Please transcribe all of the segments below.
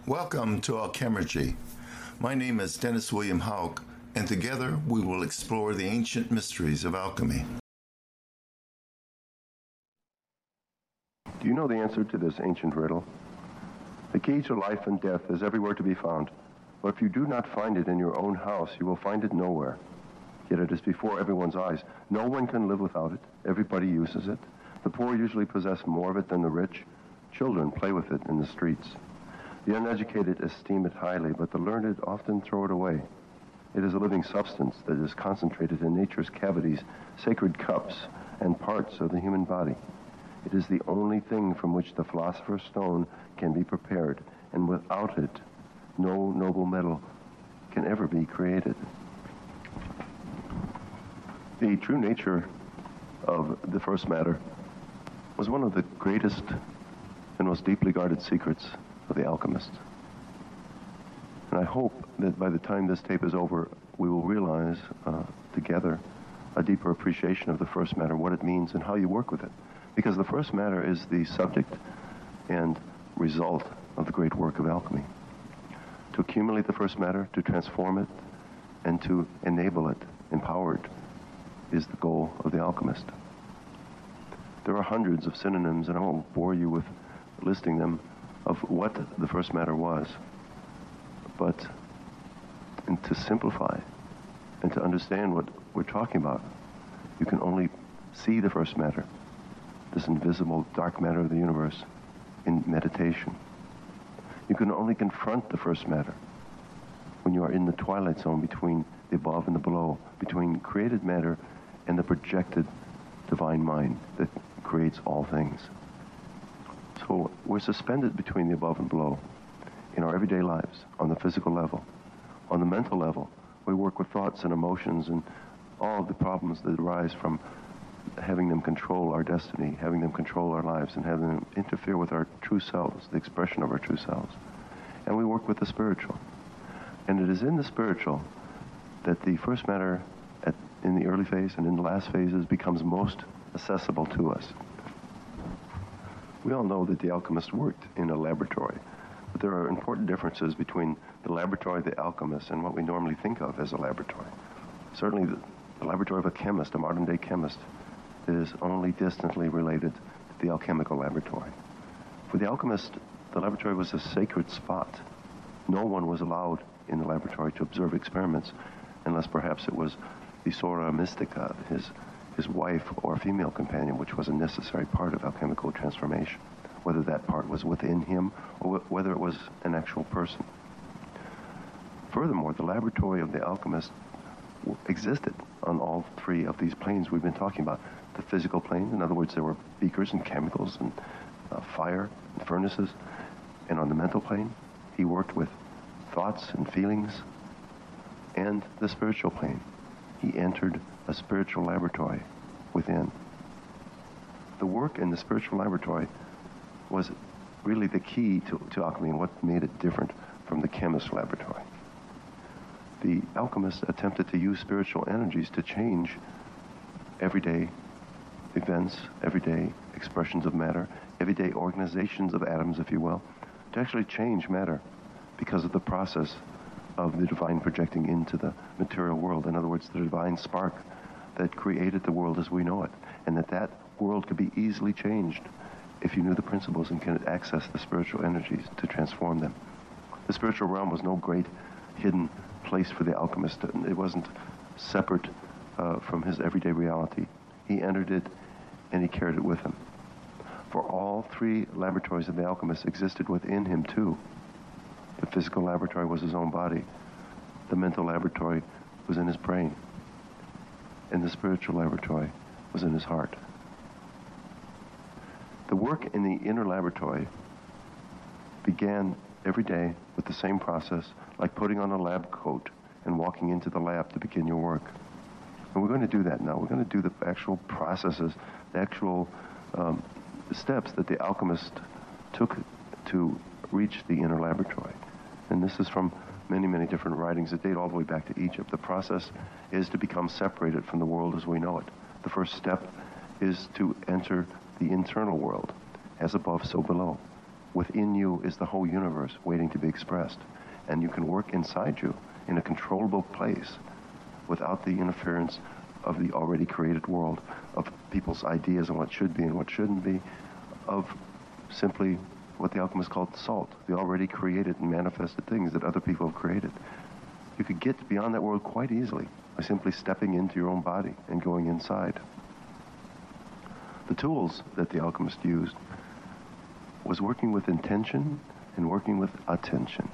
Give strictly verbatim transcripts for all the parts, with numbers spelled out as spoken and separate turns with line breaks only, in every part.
Welcome to Alchemergy. My name is Dennis William Houck, and together we will explore the ancient mysteries of alchemy.
Do you know the answer to this ancient riddle? The key to life and death is everywhere to be found, but if you do not find it in your own house, you will find it nowhere. Yet it is before everyone's eyes. No one can live without it. Everybody uses it. The poor usually possess more of it than the rich. Children play with it in the streets. The uneducated esteem it highly, but the learned often throw it away. It is a living substance that is concentrated in nature's cavities, sacred cups, and parts of the human body. It is the only thing from which the philosopher's stone can be prepared, and without it, no noble metal can ever be created. The true nature of the first matter was one of the greatest and most deeply guarded secrets of the alchemists. And I hope that by the time this tape is over, we will realize uh, together a deeper appreciation of the first matter, what it means, and how you work with it. Because the first matter is the subject and result of the great work of alchemy. To accumulate the first matter, to transform it, and to enable it, empower it, is the goal of the alchemist. There are hundreds of synonyms, and I won't bore you with listing them, of what the first matter was. But and to simplify and to understand what we're talking about, you can only see the first matter, this invisible dark matter of the universe, in meditation. You can only confront the first matter when you are in the twilight zone between the above and the below, between created matter and the projected divine mind that creates all things. So we're suspended between the above and below in our everyday lives, on the physical level. On the mental level, we work with thoughts and emotions and all of the problems that arise from having them control our destiny, having them control our lives, and having them interfere with our true selves, the expression of our true selves. And we work with the spiritual. And it is in the spiritual that the first matter at, in the early phase and in the last phases becomes most accessible to us. We all know that the alchemist worked in a laboratory, but there are important differences between the laboratory of the alchemist and what we normally think of as a laboratory. Certainly the, the laboratory of a chemist, a modern-day chemist, is only distantly related to the alchemical laboratory. For the alchemist, the laboratory was a sacred spot. No one was allowed in the laboratory to observe experiments unless perhaps it was the Sora Mystica, his his wife or female companion, which was a necessary part of alchemical transformation, whether that part was within him or wh- whether it was an actual person. Furthermore, the laboratory of the alchemist w- existed on all three of these planes we've been talking about. The physical plane, in other words, there were beakers and chemicals and uh, fire and furnaces. And on the mental plane, he worked with thoughts and feelings. And the spiritual plane, he entered a spiritual laboratory within. The work in the spiritual laboratory was really the key to, to alchemy and what made it different from the chemist's laboratory. The alchemists attempted to use spiritual energies to change everyday events, everyday expressions of matter, everyday organizations of atoms, if you will, to actually change matter because of the process of the divine projecting into the material world. In other words, the divine spark that created the world as we know it, and that that world could be easily changed if you knew the principles and could access the spiritual energies to transform them. The spiritual realm was no great hidden place for the alchemist. It wasn't separate uh, from his everyday reality. He entered it and he carried it with him. For all three laboratories of the alchemist existed within him too. The physical laboratory was his own body. The mental laboratory was in his brain. And the spiritual laboratory was in his heart. The work in the inner laboratory began every day with the same process, like putting on a lab coat and walking into the lab to begin your work. And we're going to do that now. We're going to do the actual processes, the actual um, steps that the alchemist took to reach the inner laboratory. And this is from many, many different writings that date all the way back to Egypt. The process is to become separated from the world as we know it. The first step is to enter the internal world, as above, so below. Within you is the whole universe waiting to be expressed. And you can work inside you in a controllable place without the interference of the already created world, of people's ideas on what should be and what shouldn't be, of simply what the alchemists called salt, the already created and manifested things that other people have created. You could get beyond that world quite easily by simply stepping into your own body and going inside. The tools that the alchemist used was working with intention and working with attention.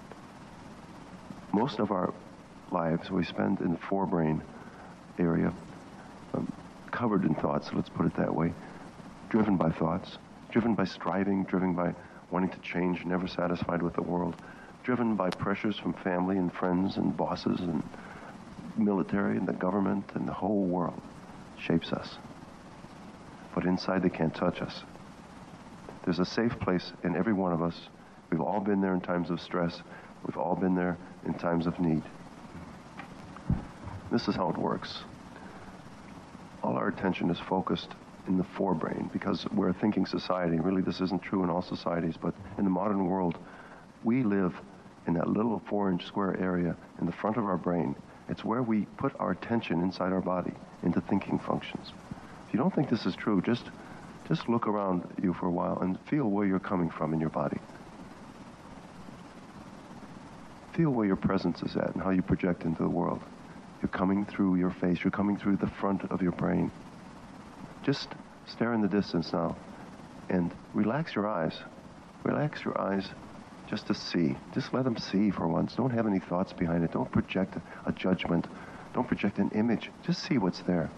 Most of our lives we spend in the forebrain area, um, covered in thoughts, let's put it that way, driven by thoughts, driven by striving, driven by wanting to change, never satisfied with the world, driven by pressures from family and friends and bosses and military and the government, and the whole world shapes us. But inside they can't touch us. There's a safe place in every one of us. We've all been there in times of stress. We've all been there in times of need. This is how it works. All our attention is focused in the forebrain because we're a thinking society. Really, this isn't true in all societies, but in the modern world, we live in that little four-inch square area in the front of our brain. It's where we put our attention inside our body into thinking functions. If you don't think this is true, just, just look around you for a while and feel where you're coming from in your body. Feel where your presence is at and how you project into the world. You're coming through your face. You're coming through the front of your brain. Just stare in the distance now and relax your eyes. Relax your eyes just to see. Just let them see for once. Don't have any thoughts behind it. Don't project a judgment. Don't project an image. Just see what's there.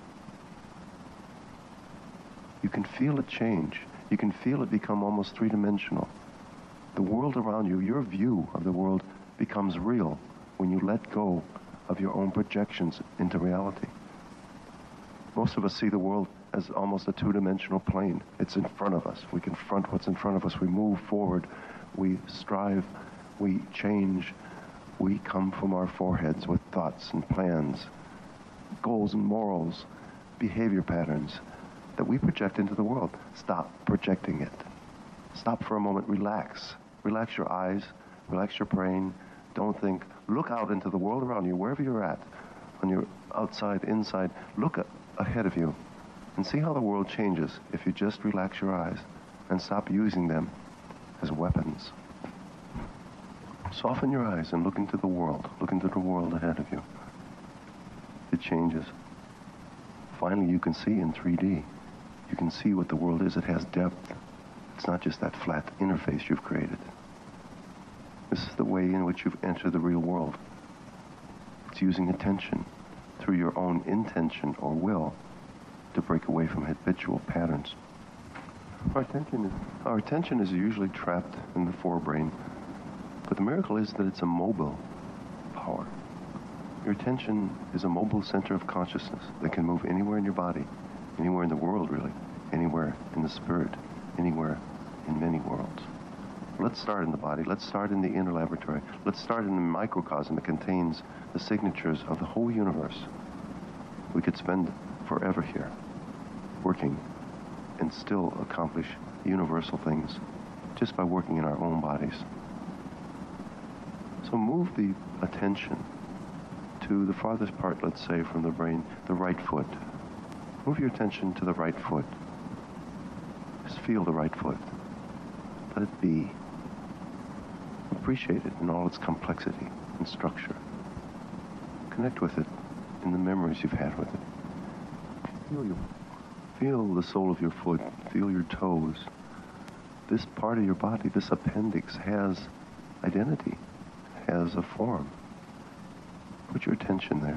You can feel it change. You can feel it become almost three-dimensional. The world around you, your view of the world, becomes real when you let go of your own projections into reality. Most of us see the world as almost a two-dimensional plane. It's in front of us. We confront what's in front of us. We move forward. We strive. We change. We come from our foreheads with thoughts and plans, goals and morals, behavior patterns that we project into the world. Stop projecting it. Stop for a moment. Relax. Relax your eyes. Relax your brain. Don't think. Look out into the world around you, wherever you're at, on your outside, inside. Look a- ahead of you and see how the world changes if you just relax your eyes and stop using them as weapons. Soften your eyes and look into the world. Look into the world ahead of you. It changes. Finally, you can see in three D. You can see what the world is. It has depth. It's not just that flat interface you've created. This is the way in which you've entered the real world. It's using attention through your own intention or will to break away from habitual patterns. Our attention is, our attention is usually trapped in the forebrain, but the miracle is that it's a mobile power. Your attention is a mobile center of consciousness that can move anywhere in your body, anywhere in the world really, anywhere in the spirit, anywhere in many worlds. Let's start in the body. Let's start in the inner laboratory. Let's start in the microcosm that contains the signatures of the whole universe. We could spend forever here, working, and still accomplish universal things just by working in our own bodies. So move the attention to the farthest part, let's say, from the brain, the right foot. Move your attention to the right foot. Just feel the right foot. Let it be. Appreciate it in all its complexity and structure. Connect with it in the memories you've had with it. Feel, your, feel the sole of your foot. Feel your toes. This part of your body, this appendix, has identity, has a form. Put your attention there.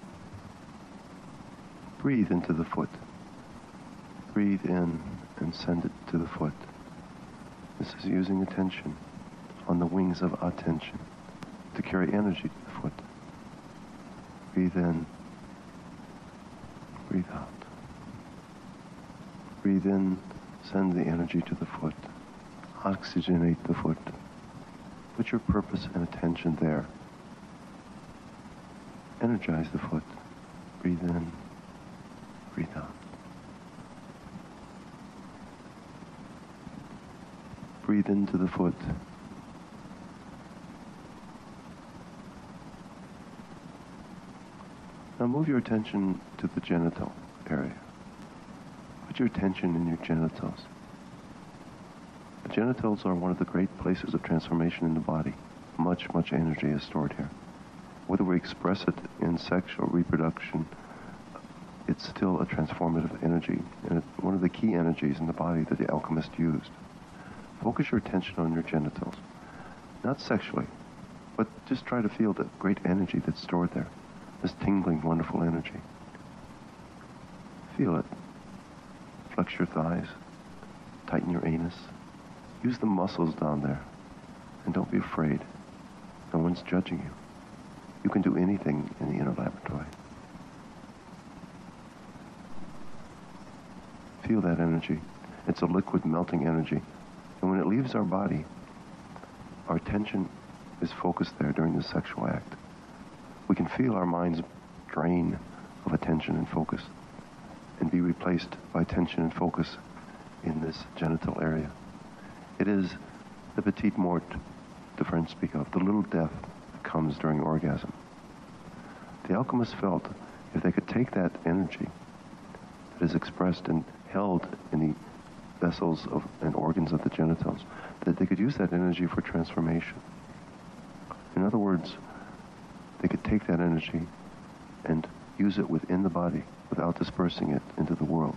Breathe into the foot. Breathe in and send it to the foot. This is using attention on the wings of attention to carry energy to the foot. Breathe in. Breathe out. Breathe in, send the energy to the foot. Oxygenate the foot. Put your purpose and attention there. Energize the foot. Breathe in. Breathe out. breathe into the foot. Now move your attention to the genital area. Put your attention in your genitals. The genitals are one of the great places of transformation in the body. Much, much energy is stored here. Whether we express it in sexual reproduction, it's still a transformative energy, and it's one of the key energies in the body that the alchemist used. Focus your attention on your genitals. Not sexually, but just try to feel the great energy that's stored there. This tingling, wonderful energy. Feel it. Flex your thighs. Tighten your anus. Use the muscles down there. And don't be afraid. No one's judging you. You can do anything in the inner laboratory. Feel that energy. It's a liquid melting energy. And when it leaves our body, our attention is focused there during the sexual act. We can feel our minds drain of attention and focus and be replaced by attention and focus in this genital area. It is the petite mort the French speak of, the little death that comes during orgasm. The alchemists felt if they could take that energy that is expressed and held in the vessels of and organs of the genitals, that they could use that energy for transformation. In other words, they could take that energy and use it within the body without dispersing it into the world.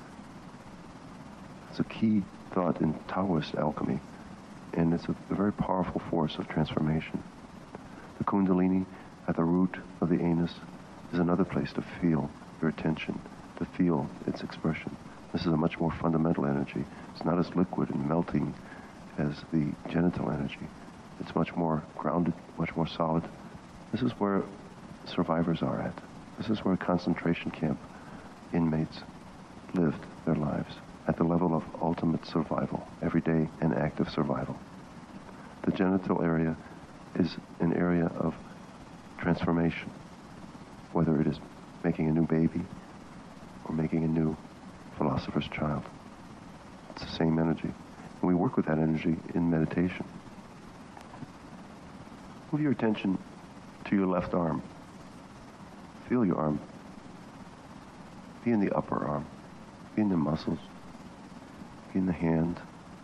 It's a key thought in Taoist alchemy, and it's a, a very powerful force of transformation. The Kundalini at the root of the anus is another place to feel your attention, to feel its expression. This is a much more fundamental energy. It's not as liquid and melting as the genital energy. It's much more grounded, much more solid. This is where survivors are at. This is where concentration camp inmates lived their lives, at the level of ultimate survival, everyday and active survival. The genital area is an area of transformation, whether it is making a new baby or making a new philosopher's child. It's the same energy. And we work with that energy in meditation. Move your attention to your left arm. Feel your arm. Be in the upper arm. Be in the muscles. Be in the hand.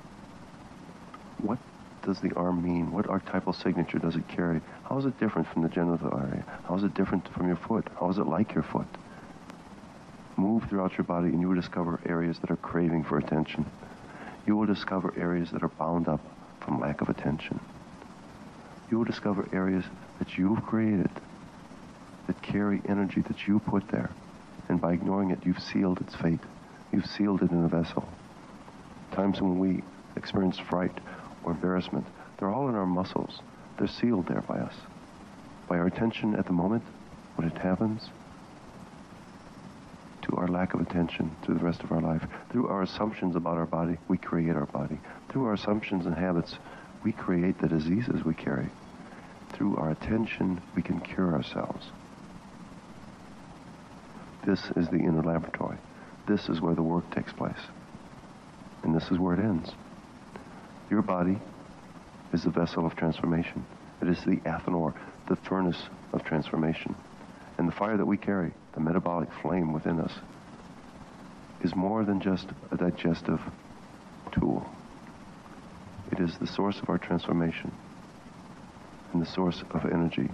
What does the arm mean? What archetypal signature does it carry? How is it different from the genital area? How is it different from your foot? How is it like your foot? Move throughout your body and you will discover areas that are craving for attention. You will discover areas that are bound up from lack of attention. You will discover areas that you've created that carry energy that you put there. And by ignoring it, you've sealed its fate. You've sealed it in a vessel. Times when we experience fright or embarrassment, they're all in our muscles. They're sealed there by us. By our attention at the moment, when it happens, to our lack of attention through the rest of our life. Through our assumptions about our body, we create our body. Through our assumptions and habits, we create the diseases we carry. Through our attention, we can cure ourselves. This is the inner laboratory. This is where the work takes place. And this is where it ends. Your body is the vessel of transformation. It is the athanor, the furnace of transformation. And the fire that we carry, the metabolic flame within us, is more than just a digestive tool. It is the source of our transformation and the source of energy.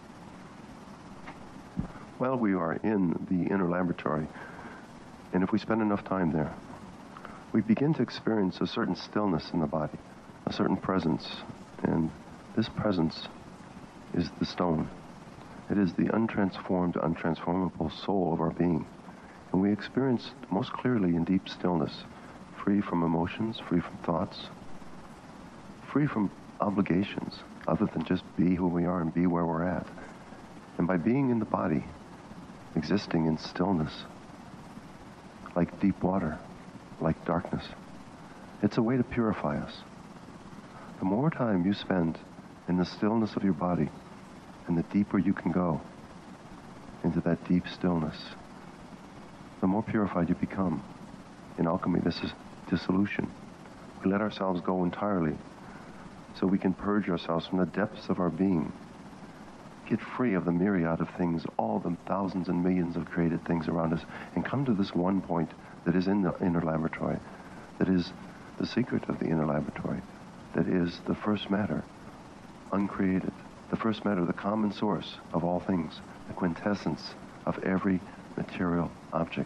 Well, we are in the inner laboratory, and if we spend enough time there, we begin to experience a certain stillness in the body, a certain presence, and this presence is the stone. It is the untransformed, untransformable soul of our being. And we experience most clearly in deep stillness, free from emotions, free from thoughts, free from obligations, other than just be who we are and be where we're at. And by being in the body, existing in stillness, like deep water, like darkness, it's a way to purify us. The more time you spend in the stillness of your body, and the deeper you can go into that deep stillness, the more purified you become. In alchemy, this is dissolution. We let ourselves go entirely so we can purge ourselves from the depths of our being. Get free of the myriad of things, all the thousands and millions of created things around us, and come to this one point that is in the inner laboratory, that is the secret of the inner laboratory, that is the first matter, uncreated, the first matter, the common source of all things, the quintessence of every material object.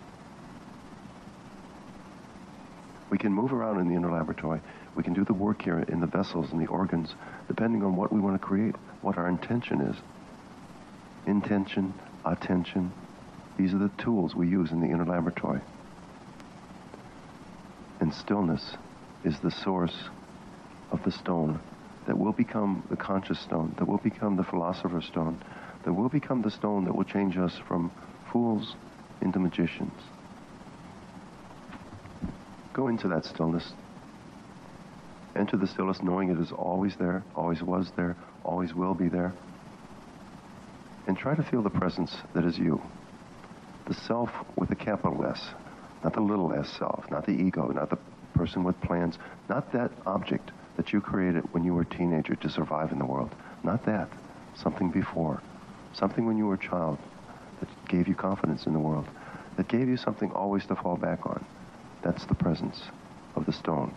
We can move around in the inner laboratory. We can do the work here in the vessels and the organs, depending on what we want to create, what our intention is. Intention, attention, these are the tools we use in the inner laboratory. And stillness is the source of the stone that will become the conscious stone, that will become the philosopher's stone, that will become the stone that will change us from fools into magicians. Go into that stillness. Enter the stillness knowing it is always there, always was there, always will be there. And try to feel the presence that is you. The self with a capital S, not the little s self, not the ego, not the person with plans, not that object that you created when you were a teenager to survive in the world. Not that. Something before. Something when you were a child that gave you confidence in the world, that gave you something always to fall back on. That's the presence of the stone.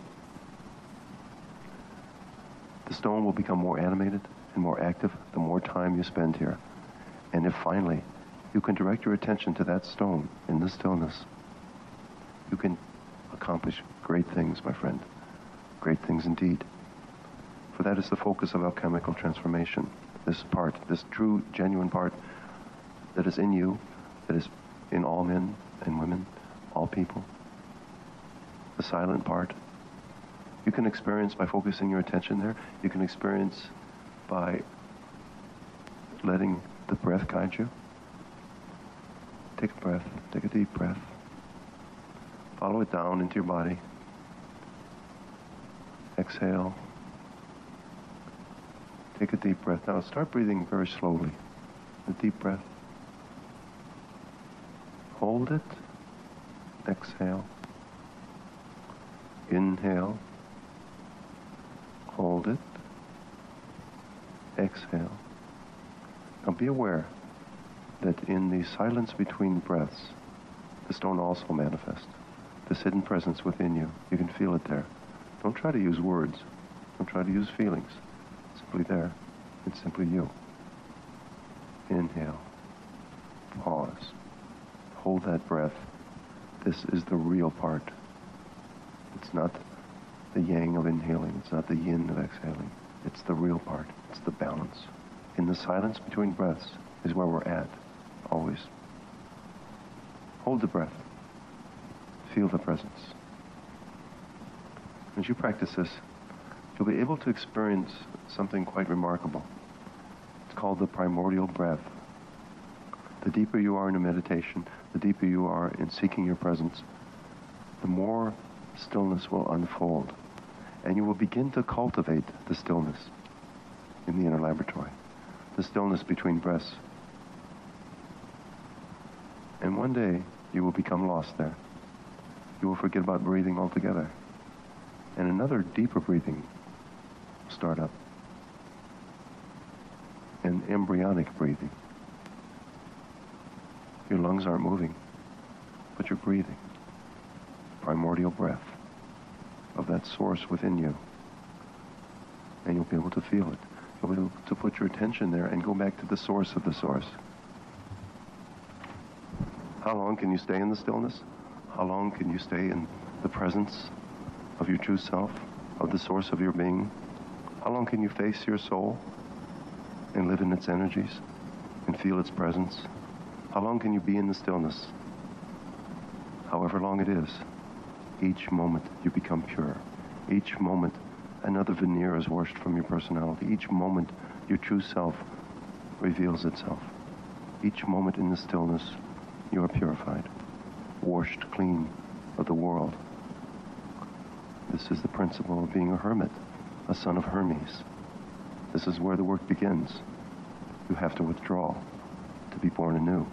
The stone will become more animated and more active the more time you spend here. And if finally you can direct your attention to that stone in the stillness, you can accomplish great things, my friend. Great things indeed. For that is the focus of alchemical transformation. This part, this true, genuine part that is in you, that is in all men and women, all people. The silent part. You can experience by focusing your attention there. You can experience by letting the breath guide you. Take a breath. Take a deep breath. Follow it down into your body. Exhale. Take a deep breath. Now start breathing very slowly. A deep breath. Hold it. Exhale. Inhale. Hold it. Exhale. Now be aware that in the silence between breaths, the stone also manifests. This hidden presence within you. You can feel it there. Don't try to use words. Don't try to use feelings. It's simply there. It's simply you. Inhale. Pause. Hold that breath. This is the real part. It's not the yang of inhaling. It's not the yin of exhaling. It's the real part. It's the balance. In the silence between breaths is where we're at, always. Hold the breath. Feel the presence. As you practice this, you'll be able to experience something quite remarkable. It's called the primordial breath. The deeper you are in a meditation, the deeper you are in seeking your presence, the more stillness will unfold. And you will begin to cultivate the stillness in the inner laboratory, the stillness between breaths. And one day, you will become lost there. You will forget about breathing altogether. And another deeper breathing will start up. An embryonic breathing. Your lungs aren't moving, but you're breathing. Primordial breath of that source within you. And you'll be able to feel it. You'll be able to put your attention there and go back to the source of the source. How long can you stay in the stillness? How long can you stay in the presence of your true self, of the source of your being? How long can you face your soul and live in its energies and feel its presence? How long can you be in the stillness? However long it is, each moment you become pure. Each moment another veneer is washed from your personality. Each moment your true self reveals itself. Each moment in the stillness you are purified, washed clean of the world. This is the principle of being a hermit, a son of Hermes. This is where the work begins. You have to withdraw to be born anew.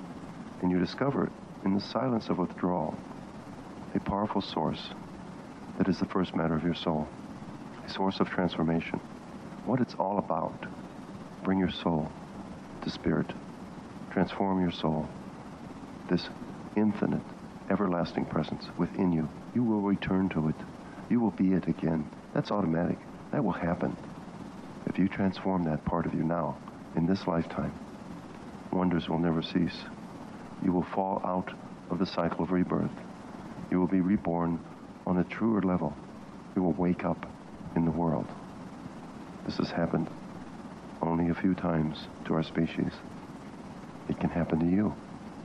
And you discover in the silence of withdrawal a powerful source that is the first matter of your soul, a source of transformation. What it's all about. Bring your soul to spirit. Transform your soul. This infinite, everlasting presence within you. You will return to it. You will be it again. That's automatic. That will happen. If you transform that part of you now, in this lifetime, wonders will never cease. You will fall out of the cycle of rebirth. You will be reborn on a truer level. You will wake up in the world. This has happened only a few times to our species. It can happen to you.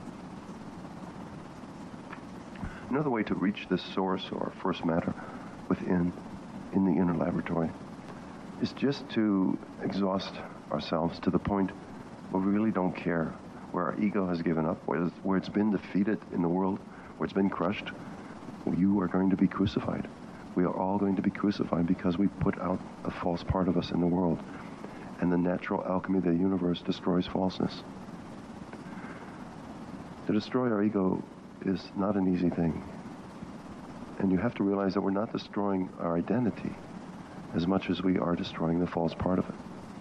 Another way to reach this source or first matter within, in the inner laboratory, is just to exhaust ourselves to the point where we really don't care, where our ego has given up, where it's, where it's been defeated in the world, where it's been crushed. You are going to be crucified. We are all going to be crucified because we put out a false part of us in the world. And the natural alchemy of the universe destroys falseness. To destroy our ego is not an easy thing. And you have to realize that we're not destroying our identity as much as we are destroying the false part of it.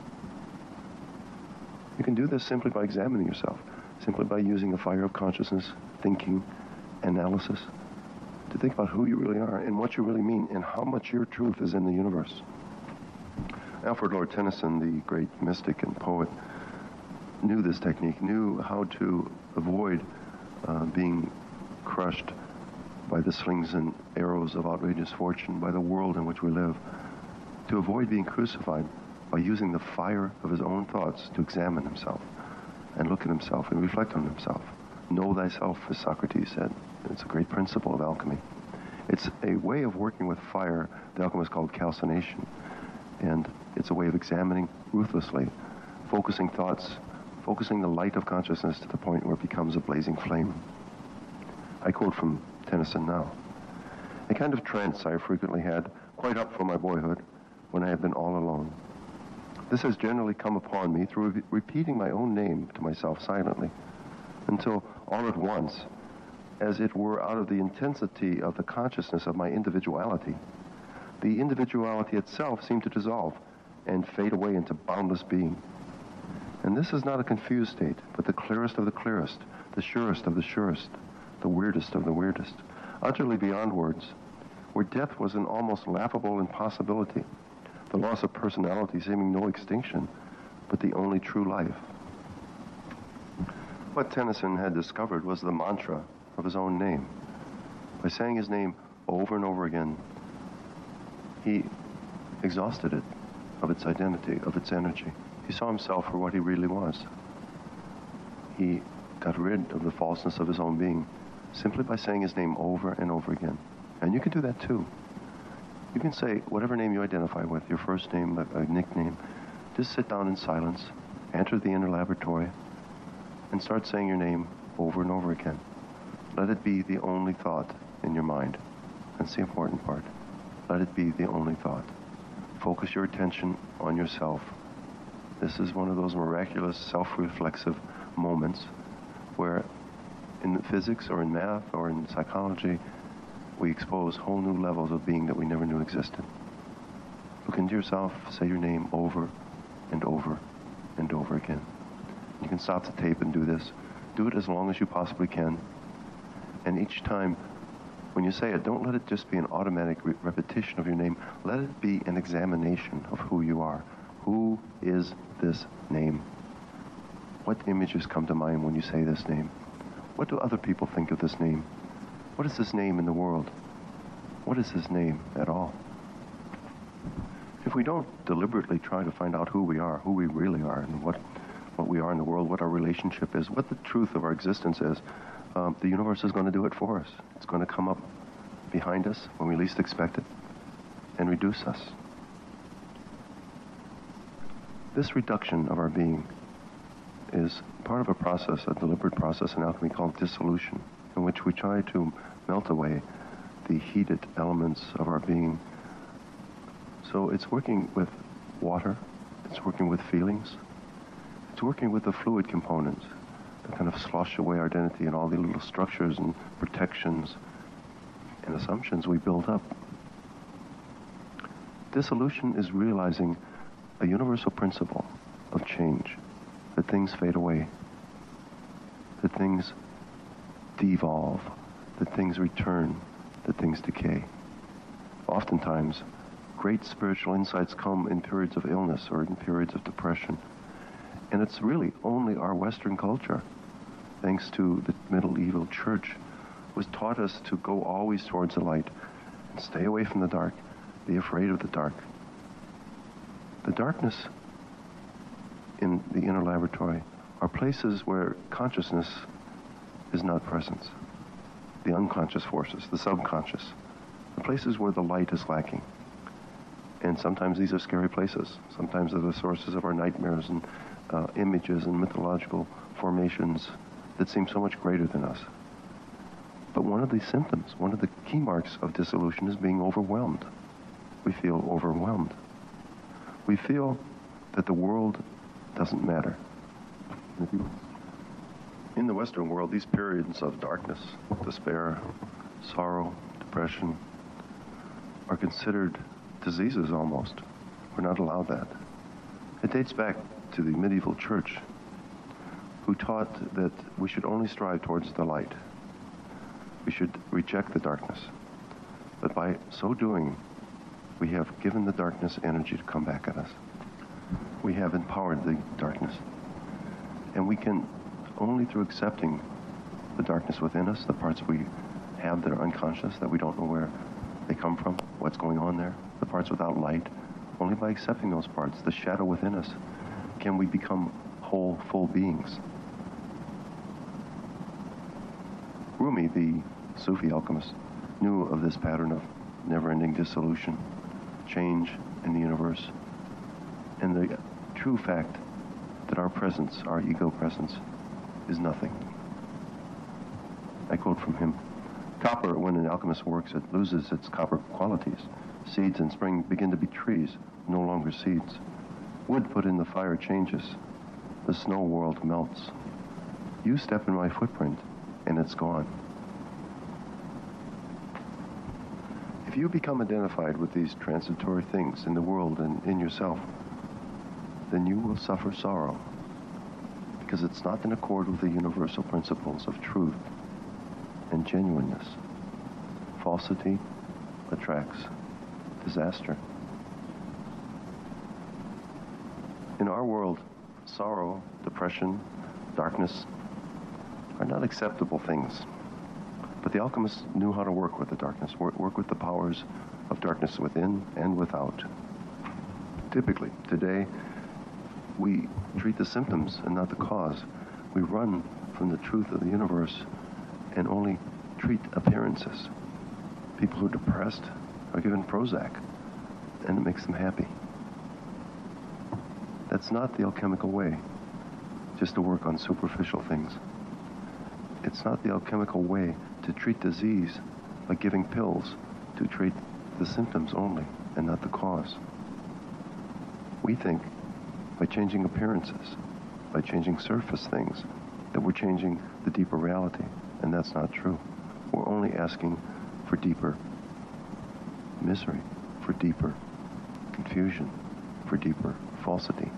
You can do this simply by examining yourself, simply by using the fire of consciousness, thinking, analysis, to think about who you really are and what you really mean and how much your truth is in the universe. Alfred Lord Tennyson, the great mystic and poet, knew this technique, knew how to avoid uh, being crushed by the slings and arrows of outrageous fortune, by the world in which we live, to avoid being crucified by using the fire of his own thoughts to examine himself and look at himself and reflect on himself. Know thyself, as Socrates said. It's a great principle of alchemy. It's a way of working with fire the alchemists called calcination. And it's a way of examining ruthlessly, focusing thoughts, focusing the light of consciousness to the point where it becomes a blazing flame. I quote from Tennyson now. A kind of trance I frequently had, quite up from my boyhood, when I have been all alone. This has generally come upon me through re- repeating my own name to myself silently, until all at once, as it were out of the intensity of the consciousness of my individuality, the individuality itself seemed to dissolve and fade away into boundless being. And this is not a confused state, but the clearest of the clearest, the surest of the surest, the weirdest of the weirdest, utterly beyond words, where death was an almost laughable impossibility, the loss of personality seeming no extinction, but the only true life. What Tennyson had discovered was the mantra of his own name. By saying his name over and over again, he exhausted it of its identity, of its energy. He saw himself for what he really was. He got rid of the falseness of his own being simply by saying his name over and over again. And you can do that too. You can say whatever name you identify with, your first name, a, a nickname. Just sit down in silence, enter the inner laboratory, and start saying your name over and over again. Let it be the only thought in your mind. That's the important part. Let it be the only thought. Focus your attention on yourself. This is one of those miraculous self-reflexive moments where in physics or in math or in psychology, we expose whole new levels of being that we never knew existed. Look into yourself, say your name over and over and over again. You can stop the tape and do this. Do it as long as you possibly can. And each time when you say it, don't let it just be an automatic re- repetition of your name. Let it be an examination of who you are. Who is this name? What images come to mind when you say this name? What do other people think of this name? What is this name in the world? What is this name at all? If we don't deliberately try to find out who we are, who we really are, and what, what we are in the world, what our relationship is, what the truth of our existence is, um, the universe is going to do it for us. It's going to come up behind us when we least expect it and reduce us. This reduction of our being is part of a process, a deliberate process in alchemy called dissolution, in which we try to melt away the heated elements of our being. So it's working with water, it's working with feelings, it's working with the fluid components that kind of slosh away our identity and all the little structures and protections and assumptions we build up Dissolution is realizing a universal principle of change, that things fade away, that things devolve, that things return, that things decay. Oftentimes, great spiritual insights come in periods of illness or in periods of depression. And it's really only our Western culture, thanks to the medieval church, was taught us to go always towards the light and stay away from the dark, be afraid of the dark. The darkness in the inner laboratory are places where consciousness is not present. The unconscious forces, the subconscious, the places where the light is lacking. And sometimes these are scary places. Sometimes they're the sources of our nightmares and uh, images and mythological formations that seem so much greater than us. But one of the symptoms, one of the key marks of dissolution is being overwhelmed. We feel overwhelmed. We feel that the world doesn't matter. In the Western world, these periods of darkness, despair, sorrow, depression are considered diseases almost. We're not allowed that. It dates back to the medieval church, who taught that we should only strive towards the light. We should reject the darkness. But by so doing, we have given the darkness energy to come back at us. We have empowered the darkness. And we can, only through accepting the darkness within us, the parts we have that are unconscious, that we don't know where they come from, what's going on there, the parts without light, only by accepting those parts, the shadow within us, can we become whole, full beings. Rumi, the Sufi alchemist, knew of this pattern of never-ending dissolution, change in the universe, and the true fact that our presence, our ego presence, is nothing. I quote from him, "Copper, when an alchemist works, it loses its copper qualities. Seeds in spring begin to be trees, no longer seeds. Wood put in the fire changes. The snow world melts. You step in my footprint, and it's gone." If you become identified with these transitory things in the world and in yourself, then you will suffer sorrow, because it's not in accord with the universal principles of truth and genuineness. Falsity attracts disaster. In our world, sorrow, depression, darkness are not acceptable things. But the alchemists knew how to work with the darkness, work, work with the powers of darkness within and without. Typically, today, we treat the symptoms and not the cause. We run from the truth of the universe and only treat appearances. People who are depressed are given Prozac, and it makes them happy. That's not the alchemical way, just to work on superficial things. It's not the alchemical way to treat disease by giving pills to treat the symptoms only and not the cause. We think by changing appearances, by changing surface things, that we're changing the deeper reality, and that's not true. We're only asking for deeper misery, for deeper confusion, for deeper falsity.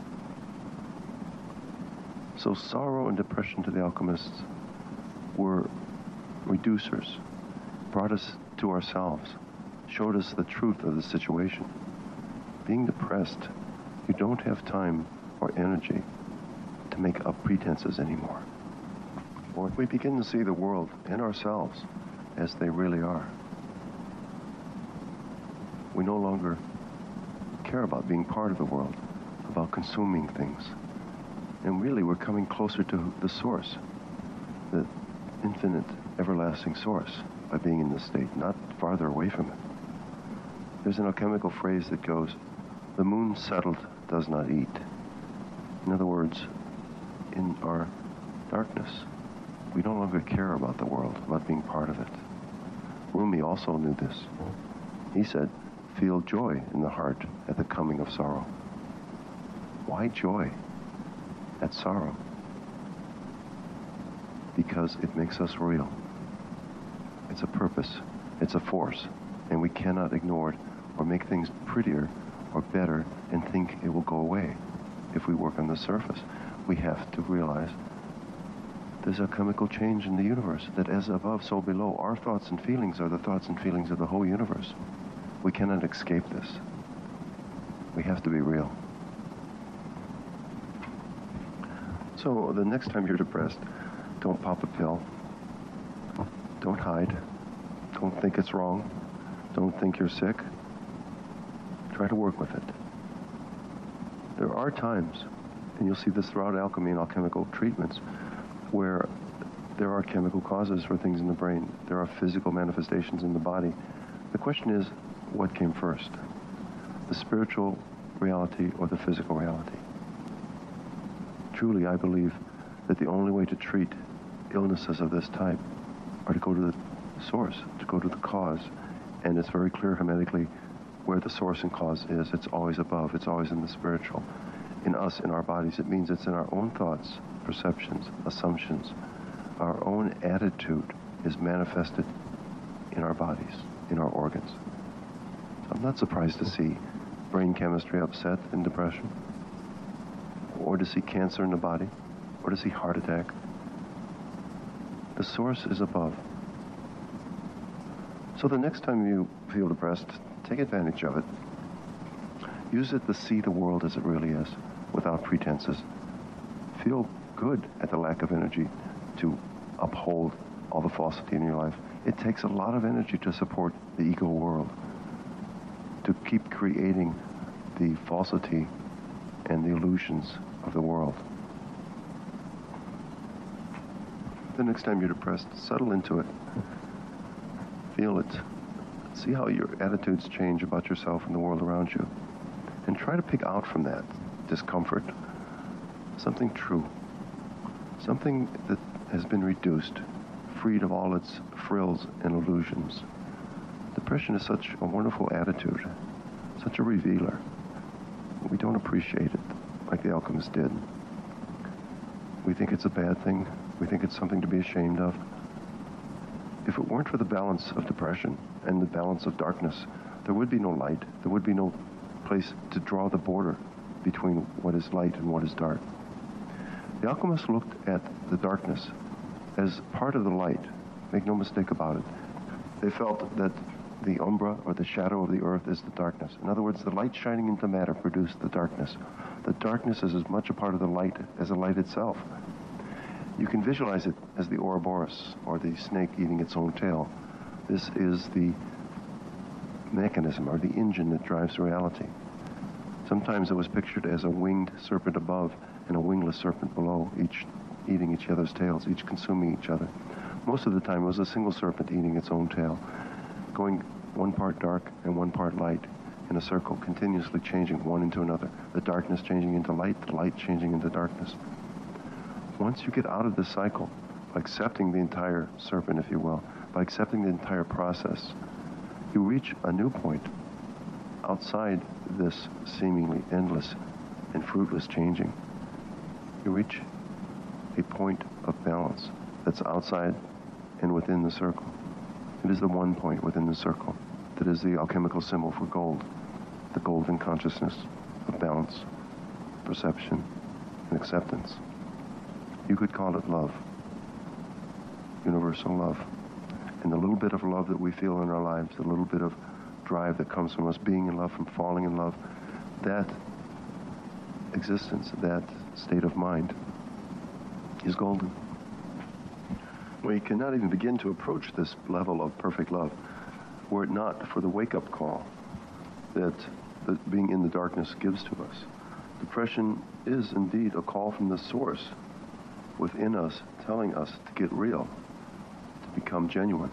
So sorrow and depression to the alchemists were reducers, brought us to ourselves, showed us the truth of the situation. Being depressed, you don't have time or energy to make up pretenses anymore. Or we begin to see the world and ourselves as they really are. We no longer care about being part of the world, about consuming things. And really, we're coming closer to the source, the infinite, everlasting source, by being in this state, not farther away from it. There's an alchemical phrase that goes, "The moon settled does not eat." In other words, in our darkness, we no longer care about the world, about being part of it. Rumi also knew this. He said, "Feel joy in the heart at the coming of sorrow." Why joy at sorrow? Because it makes us real. It's a purpose. It's a force. And we cannot ignore it or make things prettier or better and think it will go away if we work on the surface. We have to realize there's a chemical change in the universe, that as above, so below. Our thoughts and feelings are the thoughts and feelings of the whole universe. We cannot escape this. We have to be real. So the next time you're depressed, don't pop a pill. Don't hide. Don't think it's wrong. Don't think you're sick. Try to work with it. There are times, and you'll see this throughout alchemy and alchemical treatments, where there are chemical causes for things in the brain. There are physical manifestations in the body. The question is, what came first? The spiritual reality or the physical reality? Truly, I believe that the only way to treat illnesses of this type are to go to the source, to go to the cause. And it's very clear hermetically where the source and cause is. It's always above. It's always in the spiritual. In us, in our bodies, it means it's in our own thoughts, perceptions, assumptions. Our own attitude is manifested in our bodies, in our organs. I'm not surprised to see brain chemistry upset in depression, or to see cancer in the body, or to see heart attack. The source is above. So the next time you feel depressed, take advantage of it. Use it to see the world as it really is, without pretenses. Feel good at the lack of energy to uphold all the falsity in your life. It takes a lot of energy to support the ego world, to keep creating the falsity and the illusions of the world. The next time you're depressed, settle into it. Feel it. See how your attitudes change about yourself and the world around you. And try to pick out from that discomfort something true. Something that has been reduced, freed of all its frills and illusions. Depression is such a wonderful attitude, such a revealer. We don't appreciate it like the alchemists did. We think it's a bad thing. We think it's something to be ashamed of. If it weren't for the balance of depression and the balance of darkness, there would be no light. There would be no place to draw the border between what is light and what is dark. The alchemists looked at the darkness as part of the light. Make no mistake about it. They felt that the umbra, or the shadow of the earth, is the darkness. In other words, the light shining into matter produced the darkness. The darkness is as much a part of the light as the light itself. You can visualize it as the Ouroboros, or the snake eating its own tail. This is the mechanism, or the engine that drives reality. Sometimes it was pictured as a winged serpent above and a wingless serpent below, each eating each other's tails, each consuming each other. Most of the time it was a single serpent eating its own tail, going one part dark and one part light in a circle, continuously changing one into another. The darkness changing into light, the light changing into darkness. Once you get out of this cycle, by accepting the entire serpent, if you will, by accepting the entire process, you reach a new point outside this seemingly endless and fruitless changing. You reach a point of balance that's outside and within the circle. It is the one point within the circle that is the alchemical symbol for gold, the golden consciousness of balance, perception, and acceptance. You could call it love, universal love. And the little bit of love that we feel in our lives, the little bit of drive that comes from us being in love, from falling in love, that existence, that state of mind is golden. We cannot even begin to approach this level of perfect love were it not for the wake-up call that, that being in the darkness gives to us. Depression is indeed a call from the source within us telling us to get real, to become genuine.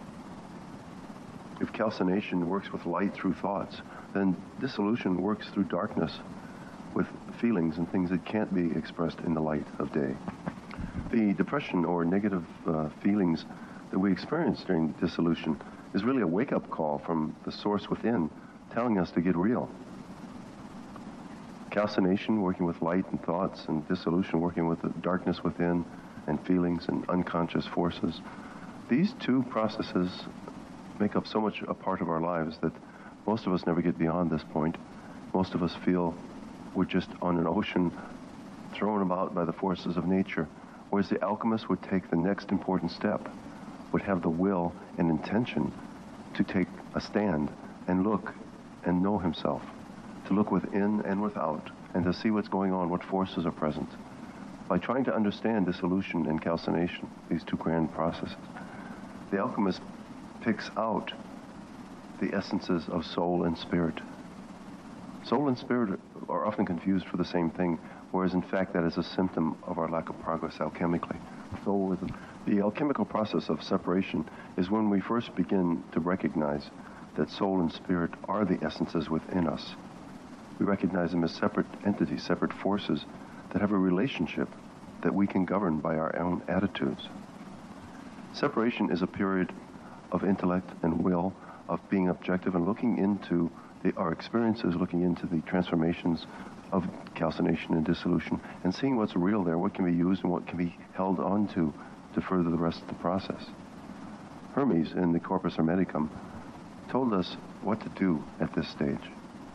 If calcination works with light through thoughts, then dissolution works through darkness with feelings and things that can't be expressed in the light of day. The depression or negative uh, feelings that we experience during dissolution is really a wake-up call from the source within telling us to get real. Calcination, working with light and thoughts, and dissolution, working with the darkness within and feelings and unconscious forces. These two processes make up so much a part of our lives that Most of us never get beyond this point. Most of us feel we're just on an ocean thrown about by the forces of nature, whereas the alchemist would take the next important step, would have the will and intention to take a stand and look and know himself, to look within and without, and to see what's going on, what forces are present. By trying to understand dissolution and calcination, these two grand processes, the alchemist picks out the essences of soul and spirit. Soul and spirit are often confused for the same thing, whereas in fact that is a symptom of our lack of progress alchemically. Soul is a, the alchemical process of separation is when we first begin to recognize that soul and spirit are the essences within us. We recognize them as separate entities, separate forces that have a relationship that we can govern by our own attitudes. Separation is a period of intellect and will, of being objective and looking into the, our experiences, looking into the transformations of calcination and dissolution, and seeing what's real there, what can be used and what can be held onto to further the rest of the process. Hermes, in the Corpus Hermeticum, told us what to do at this stage.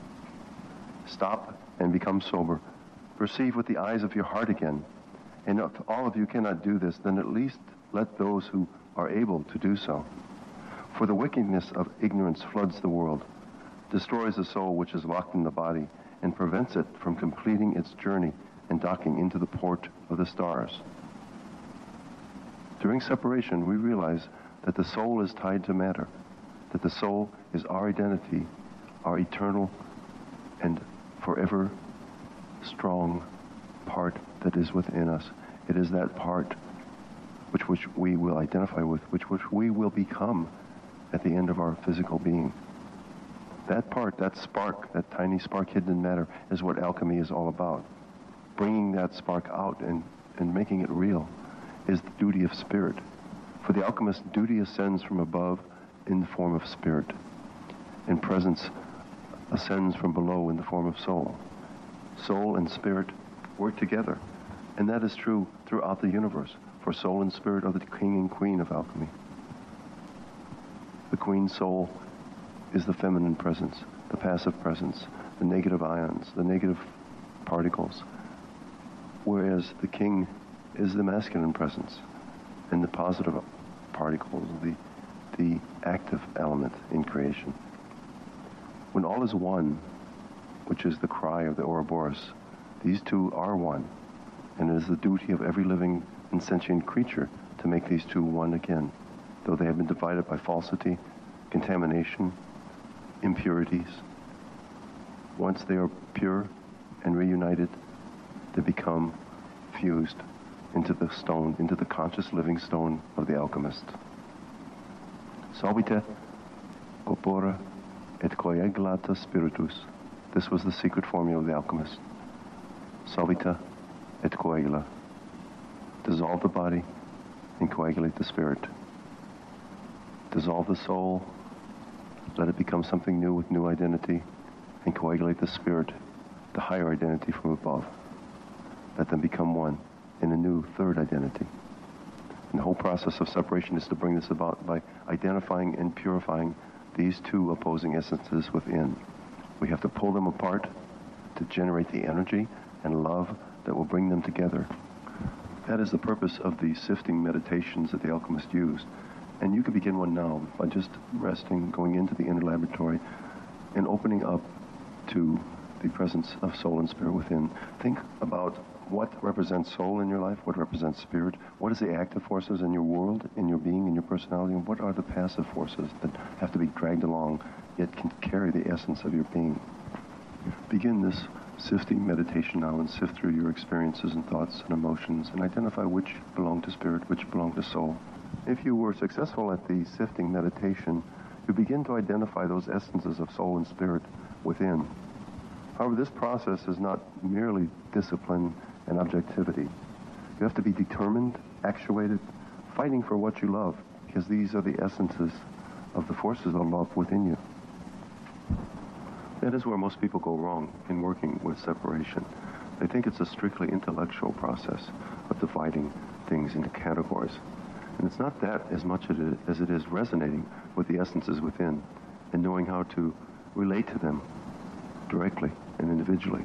Stop and become sober. Perceive with the eyes of your heart again. And if all of you cannot do this, then at least let those who are able to do so. For the wickedness of ignorance floods the world, destroys the soul which is locked in the body, and prevents it from completing its journey and docking into the port of the stars. During separation, we realize that the soul is tied to matter, that the soul is our identity, our eternal and forever strong part that is within us. It is that part which, which we will identify with, which, which we will become at the end of our physical being. That part, that spark, that tiny spark hidden in matter, is what alchemy is all about. Bringing that spark out and, and making it real is the duty of spirit. For the alchemist, duty ascends from above in the form of spirit, and presence ascends from below in the form of soul. Soul and spirit work together, and that is true throughout the universe, for soul and spirit are the king and queen of alchemy. The queen soul is the feminine presence, the passive presence, the negative ions, the negative particles, whereas the king is the masculine presence and the positive particles, the, the active element in creation. When all is one, which is the cry of the Ouroboros, these two are one, and it is the duty of every living and sentient creature to make these two one again, though they have been divided by falsity, contamination, impurities. Once they are pure and reunited, they become fused into the stone, into the conscious living stone of the alchemist. Solvite corpora et coagulata spiritus. This was the secret formula of the alchemist. Solvita et coagula. Dissolve the body and coagulate the spirit. Dissolve the soul, let it become something new with new identity, and coagulate the spirit, the higher identity from above. Let them become one in a new third identity. And the whole process of separation is to bring this about by identifying and purifying these two opposing essences within. We have to pull them apart to generate the energy and love that will bring them together. That is the purpose of the sifting meditations that the alchemist used. And you can begin one now by just resting, going into the inner laboratory, and opening up to the presence of soul and spirit within. Think about what represents soul in your life, what represents spirit, what is the active forces in your world, in your being, in your personality, and what are the passive forces that have to be dragged along, yet can carry the essence of your being. Begin this sifting meditation now and sift through your experiences and thoughts and emotions and identify which belong to spirit, which belong to soul. If you were successful at the sifting meditation, you begin to identify those essences of soul and spirit within. However, this process is not merely discipline and objectivity. You have to be determined, actuated, fighting for what you love, because these are the essences of the forces of love within you. That is where most people go wrong in working with separation. They think it's a strictly intellectual process of dividing things into categories. And it's not that as much as it is resonating with the essences within and knowing how to relate to them directly and individually.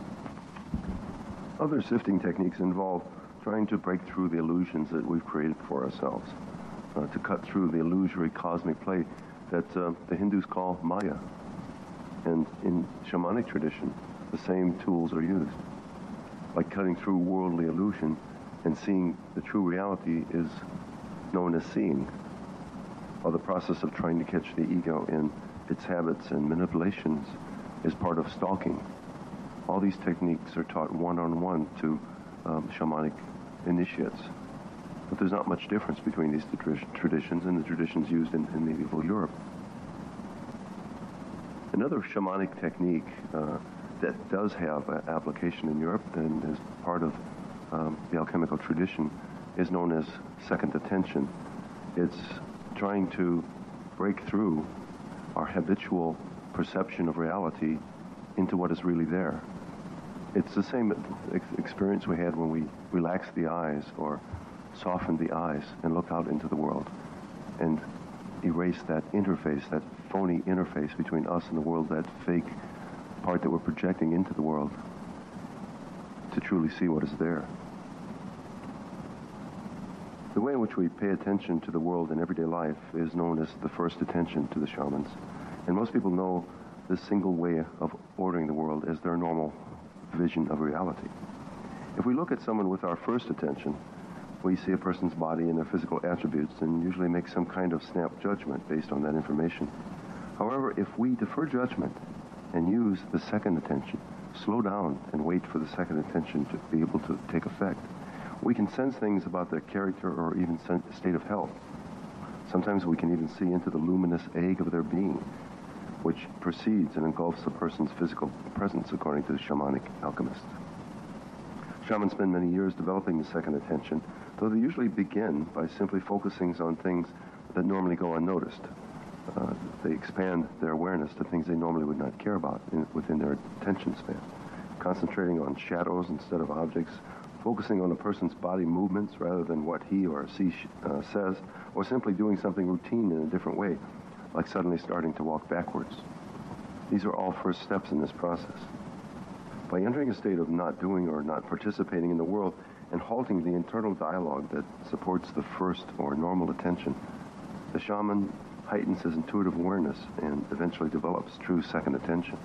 Other sifting techniques involve trying to break through the illusions that we've created for ourselves, uh, to cut through the illusory cosmic play that uh, the Hindus call Maya. And in shamanic tradition, the same tools are used. Like cutting through worldly illusion and seeing the true reality is known as seeing, while the process of trying to catch the ego in its habits and manipulations is part of stalking. All these techniques are taught one-on-one to um, shamanic initiates. But there's not much difference between these tra- traditions and the traditions used in, in medieval Europe. Another shamanic technique uh, that does have an application in Europe and is part of um, the alchemical tradition is known as second attention. It's trying to break through our habitual perception of reality into what is really there. It's the same ex- experience we had when we relaxed the eyes or softened the eyes and looked out into the world and erased that interface, that phony interface between us and the world, that fake part that we're projecting into the world to truly see what is there. The way in which we pay attention to the world in everyday life is known as the first attention to the shamans. And most people know this single way of ordering the world as their normal vision of reality. If we look at someone with our first attention, we see a person's body and their physical attributes and usually make some kind of snap judgment based on that information. However, if we defer judgment and use the second attention, slow down and wait for the second attention to be able to take effect, we can sense things about their character or even state of health. Sometimes we can even see into the luminous egg of their being, which precedes and engulfs a person's physical presence, according to the shamanic alchemists. Shamans spend many years developing the second attention, though they usually begin by simply focusing on things that normally go unnoticed. Uh, they expand their awareness to things they normally would not care about in, within their attention span, concentrating on shadows instead of objects, focusing on a person's body movements rather than what he or she uh, says, or simply doing something routine in a different way, like suddenly starting to walk backwards. These are all first steps in this process. By entering a state of not doing or not participating in the world and halting the internal dialogue that supports the first or normal attention, the shaman heightens his intuitive awareness and eventually develops true second attention.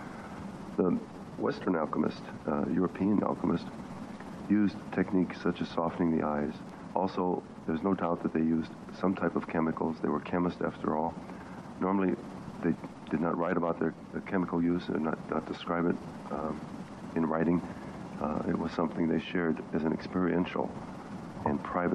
The Western alchemist, uh, European alchemist, used techniques such as softening the eyes. Also, there's no doubt that they used some type of chemicals. They were chemists after all. Normally, they did not write about their, their chemical use and not, not describe it um, in writing. Uh, it was something they shared as an experiential and private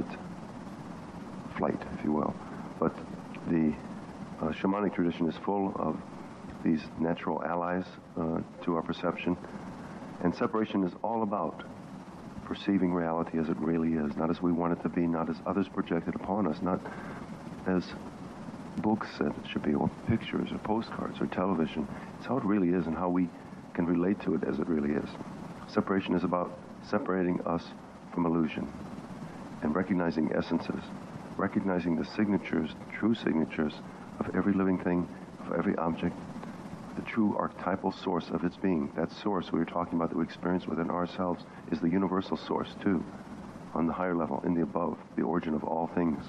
flight, if you will. But the uh, shamanic tradition is full of these natural allies uh, to our perception. And separation is all about perceiving reality as it really is, not as we want it to be, not as others project it upon us, not as books said it should be, or pictures, or postcards, or television. It's how it really is and how we can relate to it as it really is. Separation is about separating us from illusion and recognizing essences, recognizing the signatures, true signatures of every living thing, of every object, the true archetypal source of its being. That source we were talking about that we experience within ourselves is the universal source too, on the higher level, in the above, the origin of all things.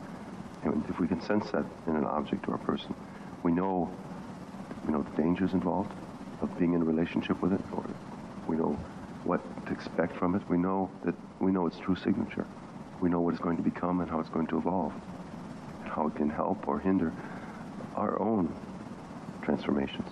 And if we can sense that in an object or a person, we know, we know the dangers involved of being in a relationship with it, or we know what to expect from it. We know that we know its true signature. We know what it's going to become and how it's going to evolve, and how it can help or hinder our own transformations.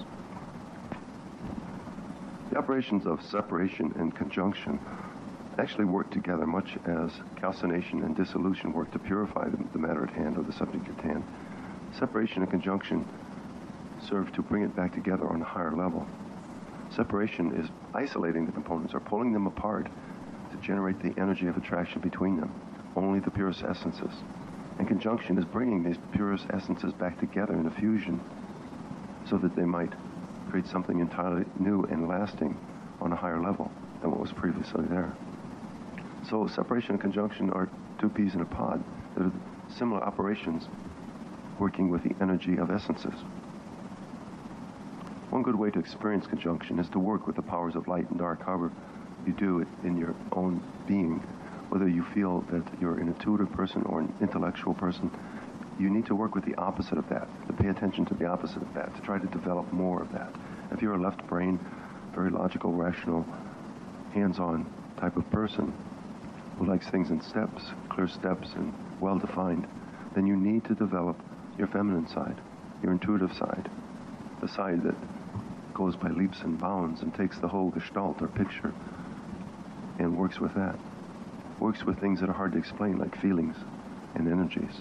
The operations of separation and conjunction actually work together, much as calcination and dissolution work to purify the, the matter at hand or the subject at hand. Separation and conjunction serve to bring it back together on a higher level. Separation is isolating the components or pulling them apart to generate the energy of attraction between them, only the purest essences. And conjunction is bringing these purest essences back together in a fusion so that they might create something entirely new and lasting on a higher level than what was previously there. So separation and conjunction are two peas in a pod. They're similar operations working with the energy of essences. One good way to experience conjunction is to work with the powers of light and dark, however you do it in your own being. Whether you feel that you're an intuitive person or an intellectual person, you need to work with the opposite of that, to pay attention to the opposite of that, to try to develop more of that. If you're a left brain, very logical, rational, hands-on type of person who likes things in steps, clear steps and well-defined, then you need to develop your feminine side, your intuitive side, the side that goes by leaps and bounds and takes the whole gestalt or picture and works with that. Works with things that are hard to explain, like feelings and energies.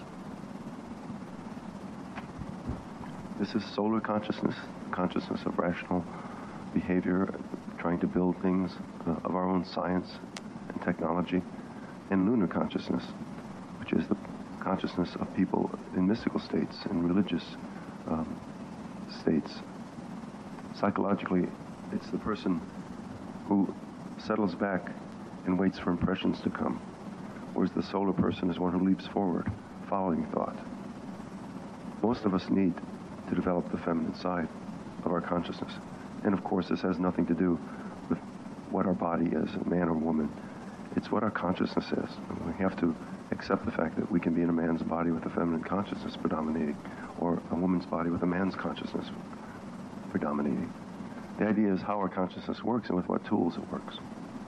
This is solar consciousness, consciousness of rational behavior, trying to build things uh, of our own science and technology, and lunar consciousness, which is the consciousness of people in mystical states and religious um, states. Psychologically, it's the person who settles back and waits for impressions to come, whereas the solar person is one who leaps forward, following thought. Most of us need to develop the feminine side of our consciousness. And of course, this has nothing to do with what our body is, man or woman. It's what our consciousness is. And we have to accept the fact that we can be in a man's body with a feminine consciousness predominating, or a woman's body with a man's consciousness predominating. The idea is how our consciousness works and with what tools it works.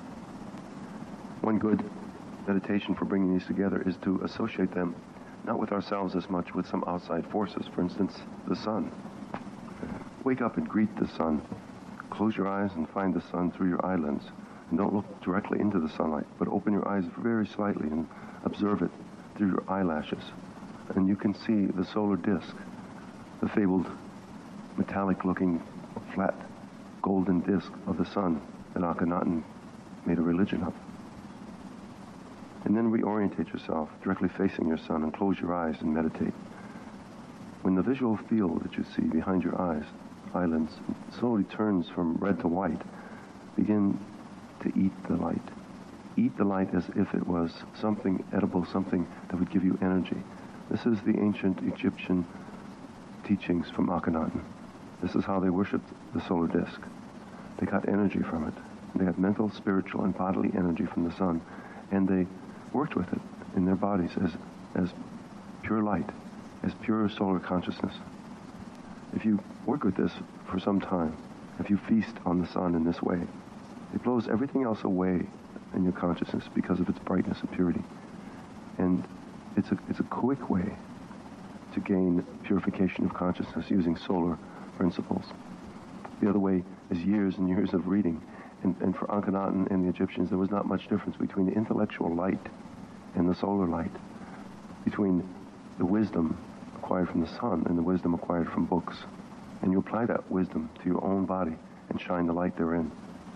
One good meditation for bringing these together is to associate them not with ourselves as much, with some outside forces. For instance, the sun. Wake up and greet the sun. Close your eyes and find the sun through your eyelids. And don't look directly into the sunlight, but open your eyes very slightly and observe it through your eyelashes. And you can see the solar disk, the fabled metallic-looking, flat, golden disk of the sun that Akhenaten made a religion of. And then reorientate yourself, directly facing your sun, and close your eyes and meditate. When the visual field that you see behind your eyes, eyelids, slowly turns from red to white, begin to eat the light. Eat the light as if it was something edible, something that would give you energy. This is the ancient Egyptian teachings from Akhenaten. This is how they worshipped the solar disk. They got energy from it. They got mental, spiritual, and bodily energy from the sun, and they worked with it in their bodies as, as pure light, as pure solar consciousness. If you work with this for some time, if you feast on the sun in this way, it blows everything else away in your consciousness because of its brightness and purity. And it's a, it's a quick way to gain purification of consciousness using solar principles. The other way is years and years of reading. And, and for Akhenaten and the Egyptians, there was not much difference between the intellectual light and the solar light, between the wisdom acquired from the sun and the wisdom acquired from books. And you apply that wisdom to your own body and shine the light therein.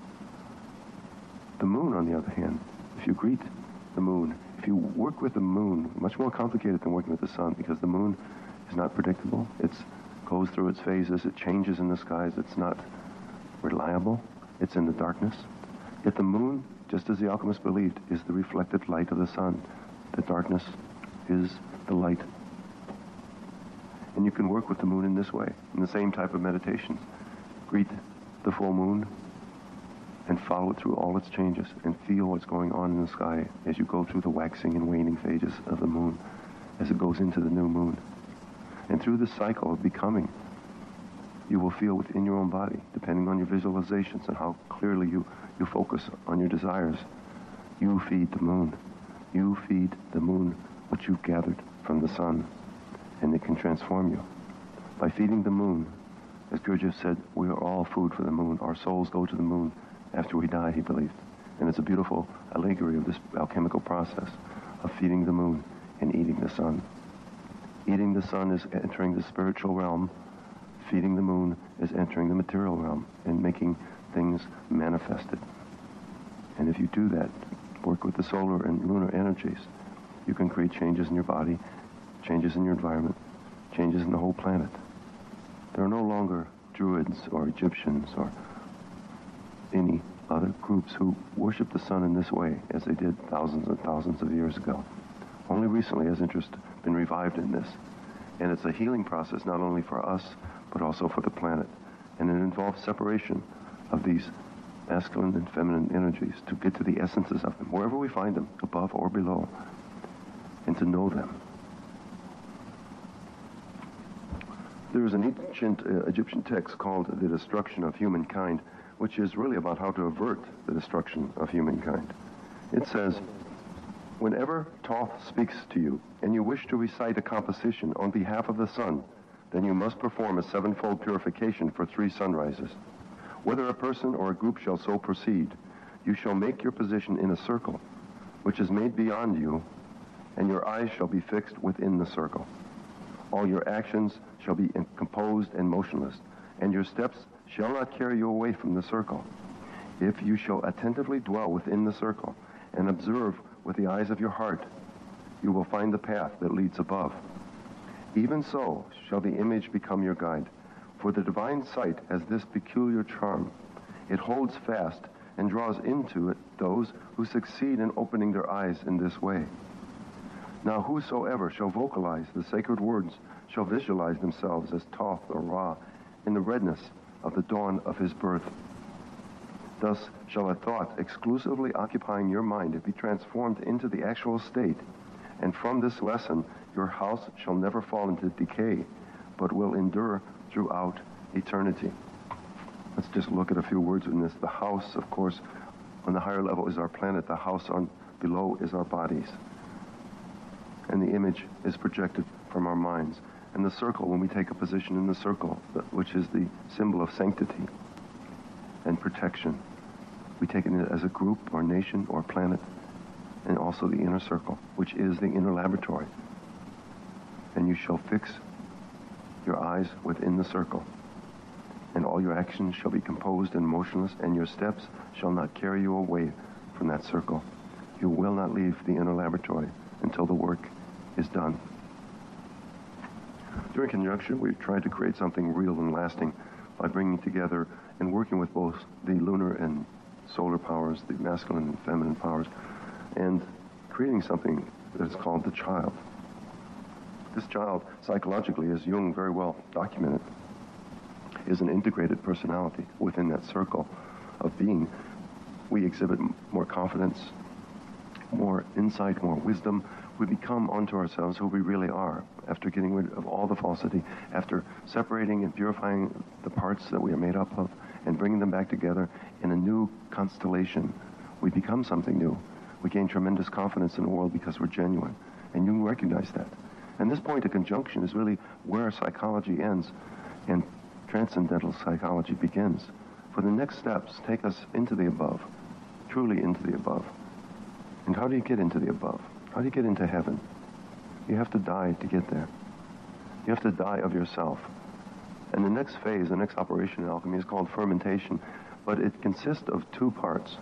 The moon, on the other hand, if you greet the moon, if you work with the moon, much more complicated than working with the sun, because the moon is not predictable. It goes through its phases. It changes in the skies. It's not reliable. It's in the darkness. Yet the moon, just as the alchemists believed, is the reflected light of the sun. The darkness is the light. And you can work with the moon in this way, in the same type of meditations. Greet the full moon and follow it through all its changes and feel what's going on in the sky as you go through the waxing and waning phases of the moon, as it goes into the new moon. And through this cycle of becoming, you will feel within your own body, depending on your visualizations and how clearly you, you focus on your desires. You feed the moon. You feed the moon what you've gathered from the sun, and it can transform you. By feeding the moon, as Gurdjieff said, we are all food for the moon. Our souls go to the moon after we die, he believed. And it's a beautiful allegory of this alchemical process of feeding the moon and eating the sun. Eating the sun is entering the spiritual realm. Feeding the moon is entering the material realm and making things manifested. And if you do that, work with the solar and lunar energies, you can create changes in your body, changes in your environment, changes in the whole planet. There are no longer Druids or Egyptians or any other groups who worship the sun in this way as they did thousands and thousands of years ago. Only recently has interest been revived in this. And it's a healing process not only for us, but also for the planet. And it involves separation of these masculine and feminine energies to get to the essences of them, wherever we find them, above or below, and to know them. There is an ancient uh, Egyptian text called The Destruction of Humankind, which is really about how to avert the destruction of humankind. It says, whenever Thoth speaks to you, and you wish to recite a composition on behalf of the sun, then you must perform a sevenfold purification for three sunrises. Whether a person or a group shall so proceed, you shall make your position in a circle, which is made beyond you, and your eyes shall be fixed within the circle. All your actions shall be composed and motionless, and your steps shall not carry you away from the circle. If you shall attentively dwell within the circle and observe with the eyes of your heart, you will find the path that leads above. Even so shall the image become your guide, for the divine sight has this peculiar charm. It holds fast and draws into it those who succeed in opening their eyes in this way. Now whosoever shall vocalize the sacred words shall visualize themselves as Thoth or Ra in the redness of the dawn of his birth. Thus shall a thought exclusively occupying your mind be transformed into the actual state, and from this lesson your house shall never fall into decay, but will endure throughout eternity. Let's just look at a few words in this. The house, of course, on the higher level is our planet. The house on below is our bodies. And the image is projected from our minds. And the circle, when we take a position in the circle, which is the symbol of sanctity and protection, we take it as a group or nation or planet, and also the inner circle, which is the inner laboratory. And you shall fix your eyes within the circle, and all your actions shall be composed and motionless, and your steps shall not carry you away from that circle. You will not leave the inner laboratory until the work is done. During conjunction, we've tried to create something real and lasting by bringing together and working with both the lunar and solar powers, the masculine and feminine powers, and creating something that is called the child. This child, psychologically, as Jung very well documented, is an integrated personality within that circle of being. We exhibit more confidence, more insight, more wisdom. We become unto ourselves who we really are after getting rid of all the falsity, after separating and purifying the parts that we are made up of and bringing them back together in a new constellation. We become something new. We gain tremendous confidence in the world because we're genuine. And Jung recognized that. And this point of conjunction is really where psychology ends and transcendental psychology begins. For the next steps take us into the above, truly into the above. And how do you get into the above? How do you get into heaven? You have to die to get there. You have to die of yourself. And the next phase, the next operation in alchemy is called fermentation, but it consists of two parts.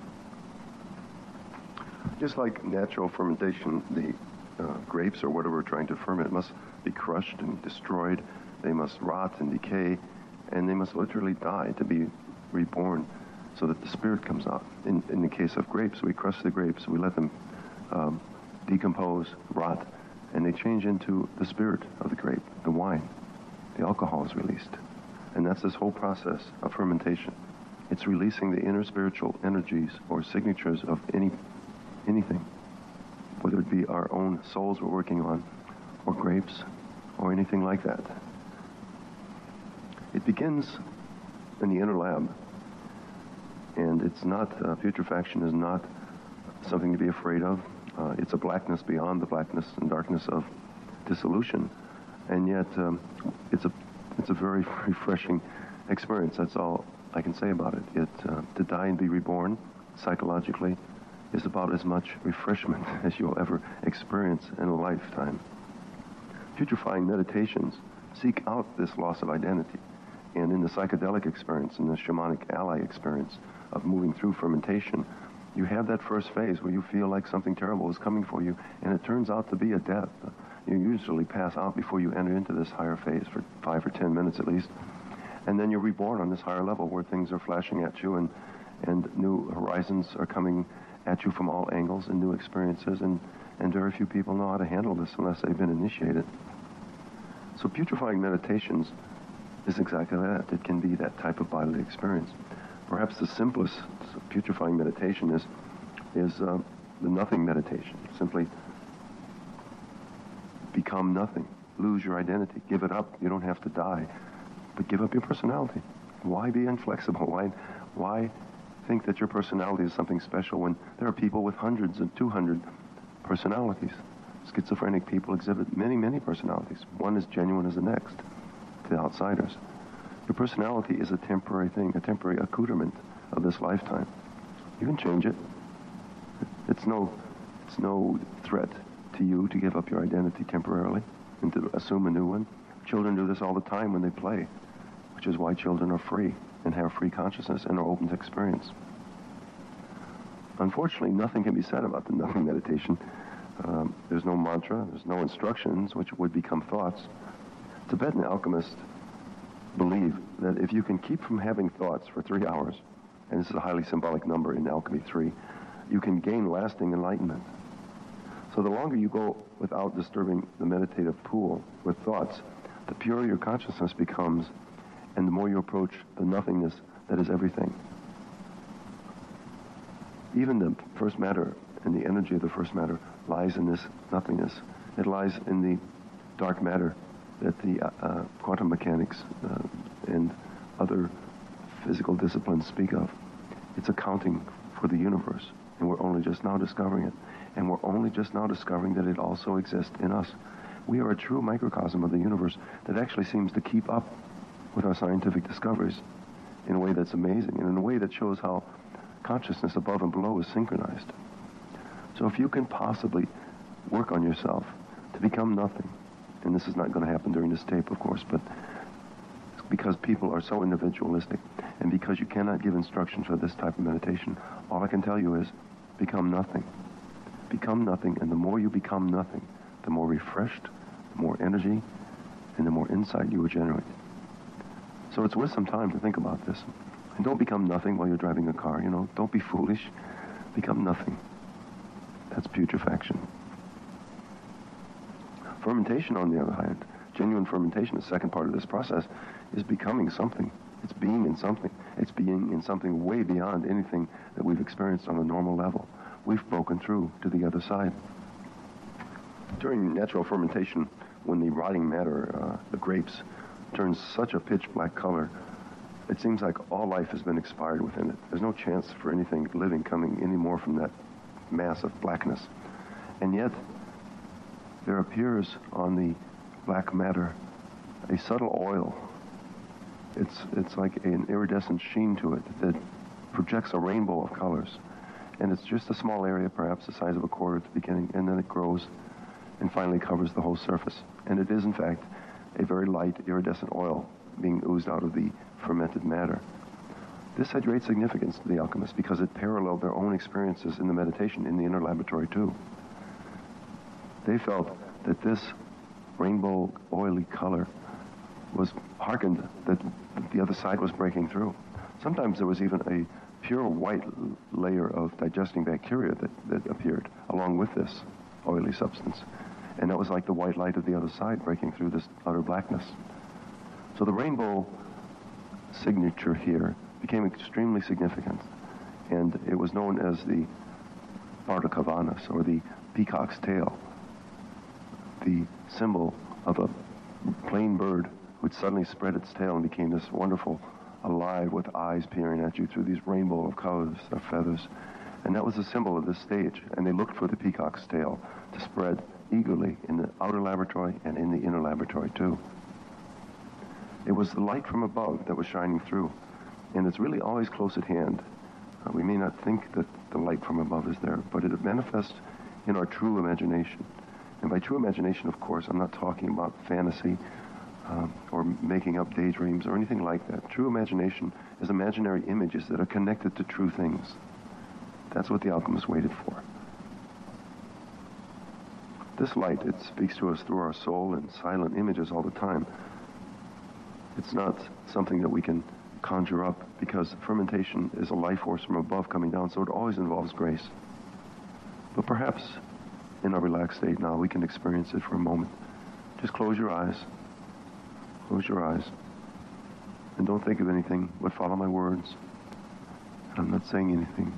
Just like natural fermentation, the uh, grapes or whatever we're trying to ferment must be crushed and destroyed. They must rot and decay, and they must literally die to be reborn so that the spirit comes out. In, in the case of grapes, we crush the grapes, we let them um, decompose, rot, and they change into the spirit of the grape, the wine. The alcohol is released. And that's this whole process of fermentation. It's releasing the inner spiritual energies or signatures of any anything, whether it be our own souls we're working on, or grapes, or anything like that. It begins in the inner lab, and it's not, uh, putrefaction is not something to be afraid of. Uh, it's a blackness beyond the blackness and darkness of dissolution, and yet um, it's a it's a very refreshing experience. That's all I can say about it. It uh, to die and be reborn psychologically is about as much refreshment as you'll ever experience in a lifetime. Putrefying meditations seek out this loss of identity, and in the psychedelic experience, in the shamanic ally experience of moving through fermentation, you have that first phase where you feel like something terrible is coming for you, and it turns out to be a death. You usually pass out before you enter into this higher phase for five or ten minutes at least, and then you're reborn on this higher level where things are flashing at you, and, and new horizons are coming at you from all angles and new experiences, and, and very few people know how to handle this unless they've been initiated. So putrefying meditations is exactly that. It can be that type of bodily experience. Perhaps the simplest putrefying meditation is, is uh, the nothing meditation. Simply become nothing. Lose your identity. Give it up. You don't have to die. But give up your personality. Why be inflexible? Why, why think that your personality is something special when there are people with hundreds and two hundred personalities? Schizophrenic people exhibit many, many personalities. One is genuine as the next to outsiders. Your personality is a temporary thing, a temporary accoutrement of this lifetime. You can change it. It's no, it's no threat to you to give up your identity temporarily and to assume a new one. Children do this all the time when they play, which is why children are free and have free consciousness and are open to experience. Unfortunately, nothing can be said about the nothing meditation. Um, there's no mantra, there's no instructions, which would become thoughts. Tibetan alchemists believe that if you can keep from having thoughts for three hours, and this is a highly symbolic number in Alchemy three, you can gain lasting enlightenment. So the longer you go without disturbing the meditative pool with thoughts, the purer your consciousness becomes, and the more you approach the nothingness that is everything. Even the first matter and the energy of the first matter lies in this nothingness. It lies in the dark matter that the uh, uh, quantum mechanics uh, and other physical disciplines speak of. It's accounting for the universe, and we're only just now discovering it. And we're only just now discovering that it also exists in us. We are a true microcosm of the universe that actually seems to keep up with our scientific discoveries in a way that's amazing, and in a way that shows how consciousness above and below is synchronized. So if you can possibly work on yourself to become nothing, and this is not going to happen during this tape, of course, but because people are so individualistic, and because you cannot give instructions for this type of meditation, all I can tell you is become nothing. Become nothing, and the more you become nothing, the more refreshed, the more energy, and the more insight you will generate. So it's worth some time to think about this. And don't become nothing while you're driving a car, you know. Don't be foolish. Become nothing. That's putrefaction. Fermentation, on the other hand, genuine fermentation, the second part of this process, is becoming something. It's being in something. It's being in something way beyond anything that we've experienced on a normal level. We've broken through to the other side. During natural fermentation, when the rotting matter, uh, the grapes, turns such a pitch black color, it seems like all life has been expired within it. There's no chance for anything living coming any more from that mass of blackness. And yet, there appears on the black matter a subtle oil. It's, it's like an iridescent sheen to it that projects a rainbow of colors. And it's just a small area, perhaps the size of a quarter at the beginning, and then it grows and finally covers the whole surface. And it is, in fact, a very light iridescent oil being oozed out of the fermented matter. This had great significance to the alchemists because it paralleled their own experiences in the meditation in the inner laboratory too. They felt that this rainbow oily color was hearkened that the other side was breaking through. Sometimes there was even a pure white layer of digesting bacteria that, that appeared along with this oily substance. And that was like the white light of the other side breaking through this utter blackness. So the rainbow signature here became extremely significant. And it was known as the Bardakavanas, or the peacock's tail, the symbol of a plain bird who'd suddenly spread its tail and became this wonderful, alive with eyes peering at you through these rainbow of colors, of feathers. And that was the symbol of this stage. And they looked for the peacock's tail to spread eagerly in the outer laboratory and in the inner laboratory too. It was the light from above that was shining through. And it's really always close at hand. Uh, we may not think that the light from above is there, but it manifests in our true imagination. And by true imagination, of course, I'm not talking about fantasy um, or making up daydreams or anything like that. True imagination is imaginary images that are connected to true things. That's what the alchemists waited for. This light, it speaks to us through our soul in silent images all the time. It's not something that we can conjure up because fermentation is a life force from above coming down, so it always involves grace. But perhaps in our relaxed state now, we can experience it for a moment. Just close your eyes. Close your eyes. And don't think of anything, but follow my words. I'm not saying anything.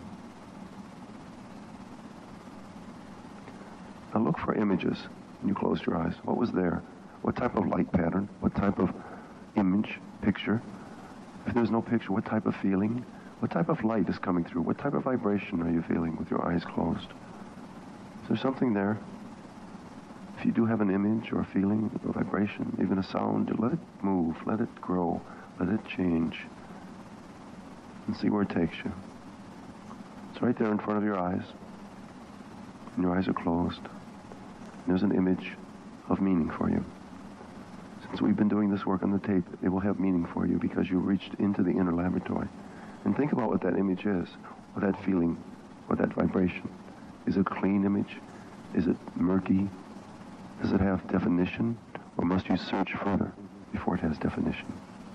Now look for images. And you closed your eyes. What was there? What type of light pattern? What type of image, picture? If there's no picture, what type of feeling? What type of light is coming through? What type of vibration are you feeling with your eyes closed? Is there something there? If you do have an image or a feeling, a vibration, even a sound, let it move, let it grow, let it change, and see where it takes you. It's right there in front of your eyes, and your eyes are closed. And there's an image of meaning for you. Since we've been doing this work on the tape, it will have meaning for you because you reached into the inner laboratory. And think about what that image is, or that feeling, or that vibration. Is it a clean image? Is it murky? Does it have definition? Or must you search further before it has definition?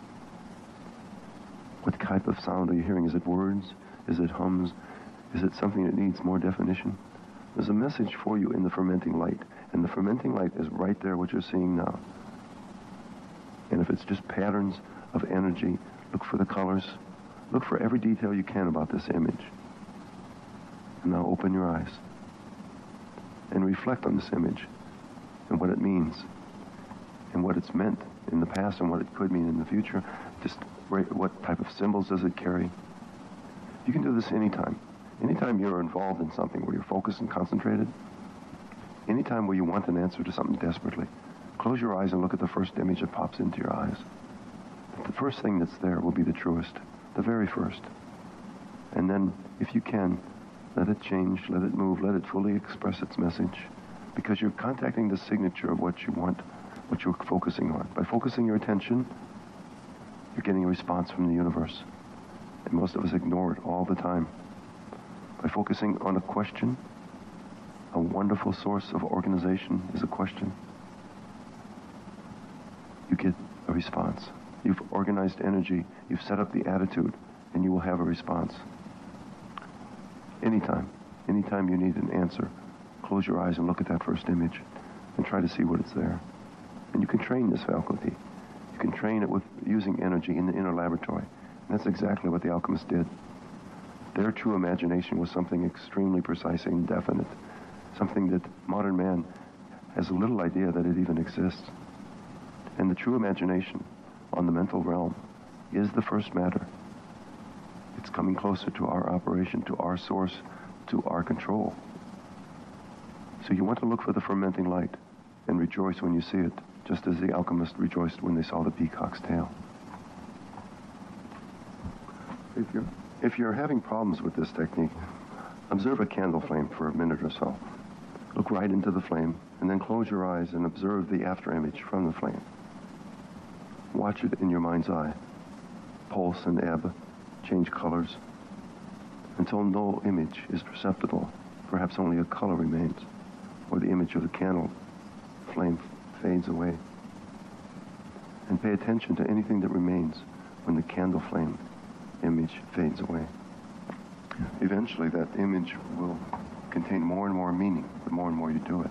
What type of sound are you hearing? Is it words? Is it hums? Is it something that needs more definition? There's a message for you in the fermenting light. And the fermenting light is right there, what you're seeing now. And if it's just patterns of energy, look for the colors. Look for every detail you can about this image. And now open your eyes. And reflect on this image. And what it means. And what it's meant in the past and what it could mean in the future. Just what type of symbols does it carry. You can do this anytime. Anytime you're involved in something where you're focused and concentrated. Anytime where you want an answer to something desperately. Close your eyes and look at the first image that pops into your eyes. The first thing that's there will be the truest. The very first. And then, if you can, let it change, let it move, let it fully express its message. Because you're contacting the signature of what you want, what you're focusing on. By focusing your attention, you're getting a response from the universe. And most of us ignore it all the time. By focusing on a question, a wonderful source of organization is a question, you get a response. You've organized energy, you've set up the attitude, and you will have a response. Anytime, anytime you need an answer, close your eyes and look at that first image and try to see what it's there. And you can train this faculty. You can train it with using energy in the inner laboratory. And that's exactly what the alchemists did. Their true imagination was something extremely precise and definite, something that modern man has a little idea that it even exists. And the true imagination on the mental realm is the first matter. It's coming closer to our operation, to our source, to our control. So you want to look for the fermenting light and rejoice when you see it, just as the alchemist rejoiced when they saw the peacock's tail. If you're, if you're having problems with this technique, observe a candle flame for a minute or so. Look right into the flame, and then close your eyes and observe the after image from the flame. Watch it in your mind's eye. Pulse and ebb, change colors, until no image is perceptible. Perhaps only a color remains, or the image of the candle flame fades away. And pay attention to anything that remains when the candle flame image fades away. Eventually that image will contain more and more meaning the more and more you do it.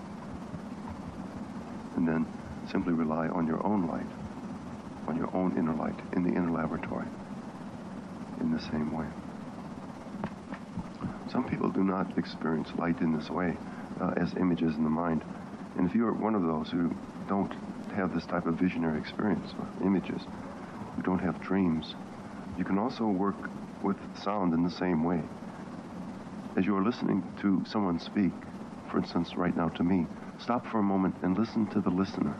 And then simply rely on your own light, on your own inner light, in the inner laboratory, in the same way. Some people do not experience light in this way, uh, as images in the mind. And if you're one of those who don't have this type of visionary experience, or images, who don't have dreams, you can also work with sound in the same way. As you are listening to someone speak, for instance, right now to me, stop for a moment and listen to the listener.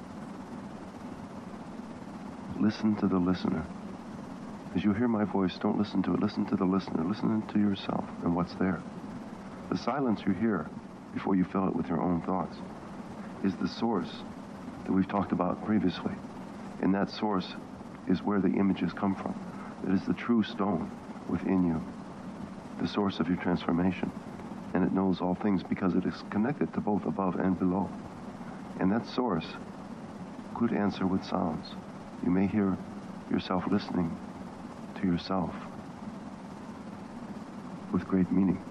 Listen to the listener. As you hear my voice, don't listen to it. Listen to the listener. Listen to yourself and what's there. The silence you hear before you fill it with your own thoughts is the source that we've talked about previously. And that source is where the images come from. It is the true stone within you, the source of your transformation. And it knows all things because it is connected to both above and below. And that source could answer with sounds. You may hear yourself listening to yourself with great meaning.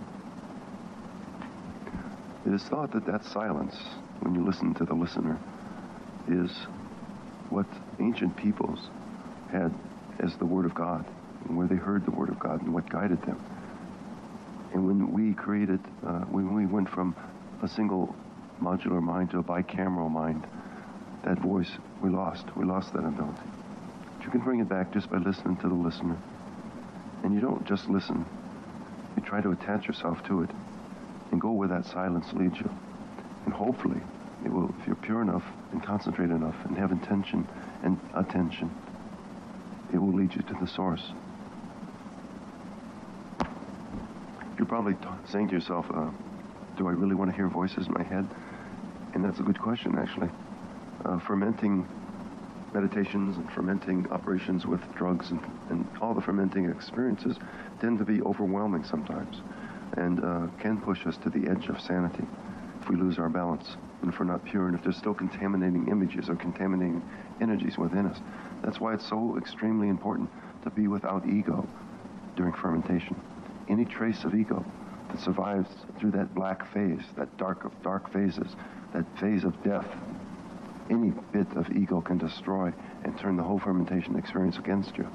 It is thought that that silence, when you listen to the listener, is what ancient peoples had as the Word of God, and where they heard the Word of God and what guided them. And when we created, uh, when we went from a single modular mind to a bicameral mind, that voice we lost. We lost that ability. But you can bring it back just by listening to the listener. And you don't just listen. You try to attach yourself to it and go where that silence leads you. And hopefully, it will, if you're pure enough and concentrate enough and have intention and attention, it will lead you to the source. You're probably t- saying to yourself, uh, do I really want to hear voices in my head? And that's a good question, actually. Uh, fermenting meditations and fermenting operations with drugs and, and all the fermenting experiences tend to be overwhelming sometimes and uh, can push us to the edge of sanity if we lose our balance and if we're not pure and if there's still contaminating images or contaminating energies within us. That's why it's so extremely important to be without ego during fermentation. Any trace of ego that survives through that black phase, that dark of dark phases, that phase of death, any bit of ego can destroy and turn the whole fermentation experience against you.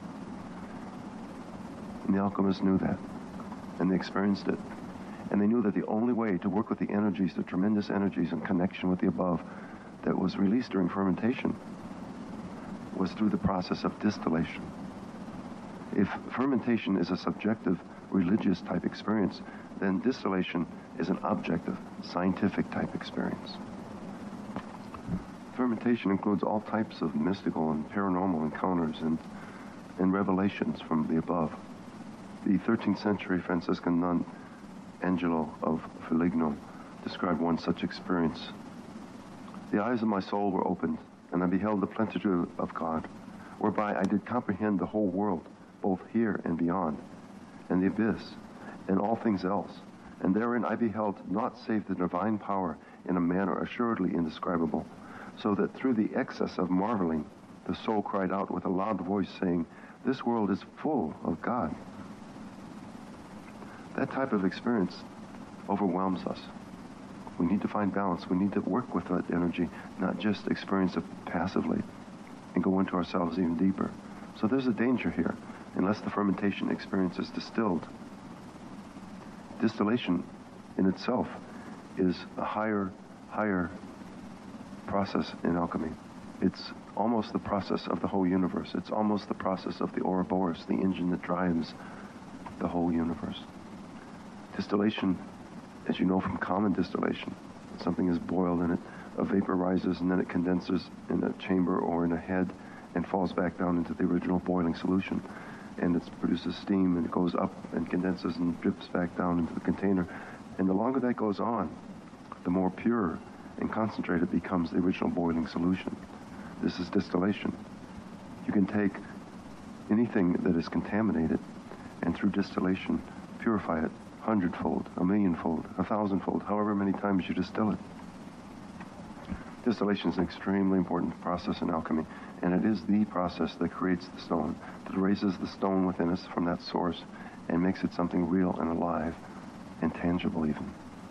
And the alchemists knew that, and they experienced it. And they knew that the only way to work with the energies, the tremendous energies in connection with the above that was released during fermentation was through the process of distillation. If fermentation is a subjective, religious type experience, then distillation is an objective, scientific type experience. Fermentation includes all types of mystical and paranormal encounters and, and revelations from the above. The thirteenth century Franciscan nun Angelo of Foligno described one such experience. The eyes of my soul were opened, and I beheld the plenitude of God, whereby I did comprehend the whole world, both here and beyond, and the abyss, and all things else. And therein I beheld naught save the divine power in a manner assuredly indescribable, so that through the excess of marveling, the soul cried out with a loud voice, saying, "This world is full of God." That type of experience overwhelms us. We need to find balance. We need to work with that energy, not just experience it passively and go into ourselves even deeper. So there's a danger here, unless the fermentation experience is distilled. Distillation in itself is a higher, higher process in alchemy. It's almost the process of the whole universe. It's almost the process of the Ouroboros, the engine that drives the whole universe. Distillation, as you know from common distillation, something is boiled and it a vapor rises and then it condenses in a chamber or in a head and falls back down into the original boiling solution. And it produces steam and it goes up and condenses and drips back down into the container. And the longer that goes on, the more pure and concentrated becomes the original boiling solution. This is distillation. You can take anything that is contaminated and through distillation purify it hundredfold, a millionfold, a thousandfold, however many times you distill it. Distillation is an extremely important process in alchemy, and it is the process that creates the stone, that raises the stone within us from that source and makes it something real and alive and tangible even.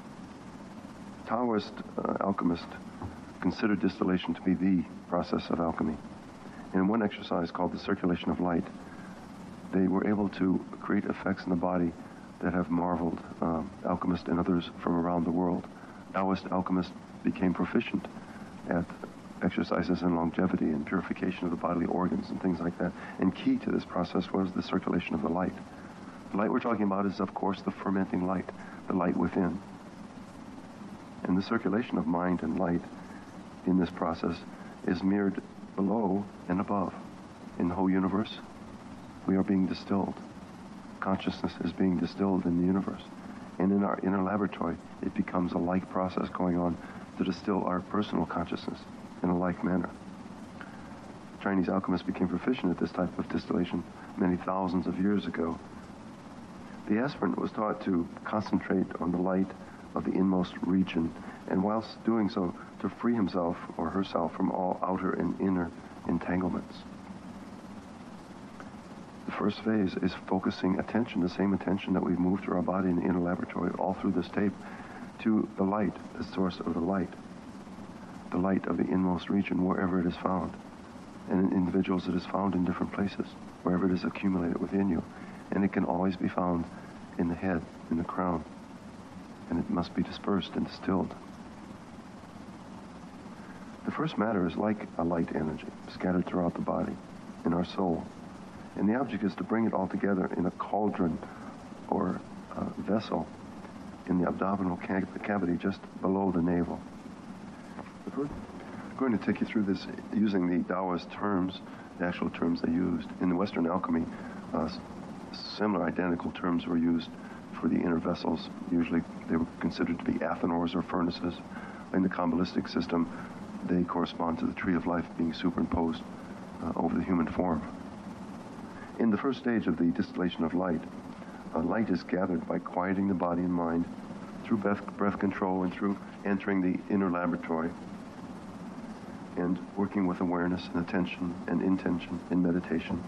Taoist uh, alchemists considered distillation to be the process of alchemy. In one exercise called the circulation of light, they were able to create effects in the body that have marveled um, alchemists and others from around the world. Taoist alchemists became proficient at exercises in longevity and purification of the bodily organs and things like that. And key to this process was the circulation of the light. The light we're talking about is, of course, the fermenting light, the light within. And the circulation of mind and light in this process is mirrored below and above. In the whole universe, we are being distilled. Consciousness is being distilled in the universe. And in our inner laboratory, it becomes a like process going on to distill our personal consciousness in a like manner. Chinese alchemists became proficient at this type of distillation many thousands of years ago. The aspirant was taught to concentrate on the light of the inmost region, and whilst doing so, to free himself or herself from all outer and inner entanglements. The first phase is focusing attention, the same attention that we've moved through our body in the inner laboratory, all through this tape, to the light, the source of the light, the light of the inmost region, wherever it is found. And in individuals, it is found in different places, wherever it is accumulated within you. And it can always be found in the head, in the crown. And it must be dispersed and distilled. The first matter is like a light energy, scattered throughout the body, in our soul. And the object is to bring it all together in a cauldron or uh, vessel in the abdominal ca- cavity just below the navel. The first, I'm going to take you through this using the Taoist terms, the actual terms they used. In the Western alchemy, uh, similar identical terms were used for the inner vessels. Usually they were considered to be athanors or furnaces. In the Kabbalistic system, they correspond to the tree of life being superimposed uh, over the human form. In the first stage of the distillation of light, uh, light is gathered by quieting the body and mind through breath, breath control and through entering the inner laboratory and working with awareness and attention and intention in meditation.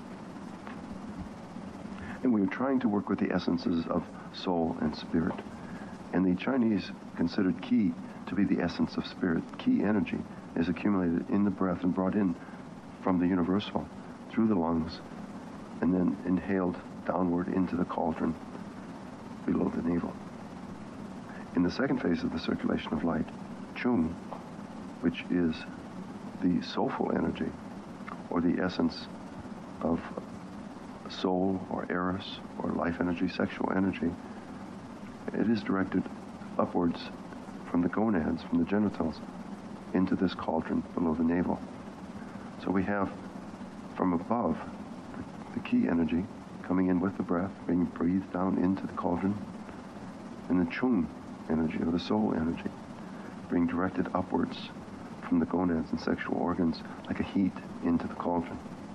And we are trying to work with the essences of soul and spirit. And the Chinese considered qi to be the essence of spirit. Qi energy is accumulated in the breath and brought in from the universal through the lungs and then inhaled downward into the cauldron below the navel. In the second phase of the circulation of light, Chung, which is the soulful energy or the essence of soul or eros or life energy, sexual energy, it is directed upwards from the gonads, from the genitals, into this cauldron below the navel. So we have from above the, the qi energy coming in with the breath, being breathed down into the cauldron, and the chung energy, or the soul energy, being directed upwards from the gonads and sexual organs like a heat into the cauldron.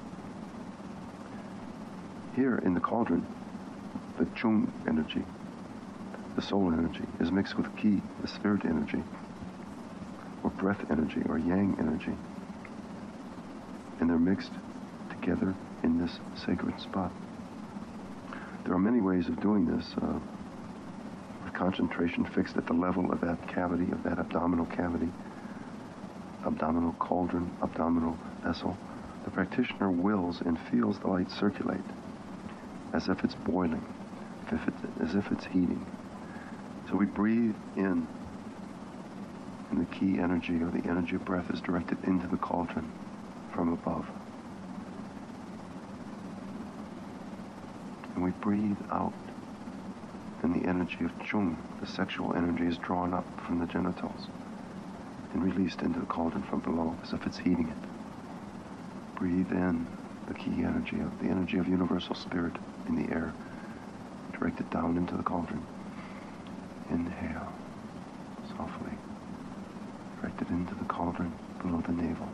Here in the cauldron, the chung energy, the soul energy, is mixed with qi, the spirit energy, or breath energy, or yang energy. And they're mixed together in this sacred spot. There are many ways of doing this, uh, with concentration fixed at the level of that cavity, of that abdominal cavity, abdominal cauldron, abdominal vessel. The practitioner wills and feels the light circulate as if it's boiling, if it, as if it's heating. So we breathe in, and the qi energy, or the energy of breath, is directed into the cauldron from above. And we breathe out, and the energy of chung, the sexual energy, is drawn up from the genitals and released into the cauldron from below as if it's heating it. Breathe in the qi energy, of the energy of universal spirit in the air, directed down into the cauldron. Inhale, softly, directed into the cauldron below the navel.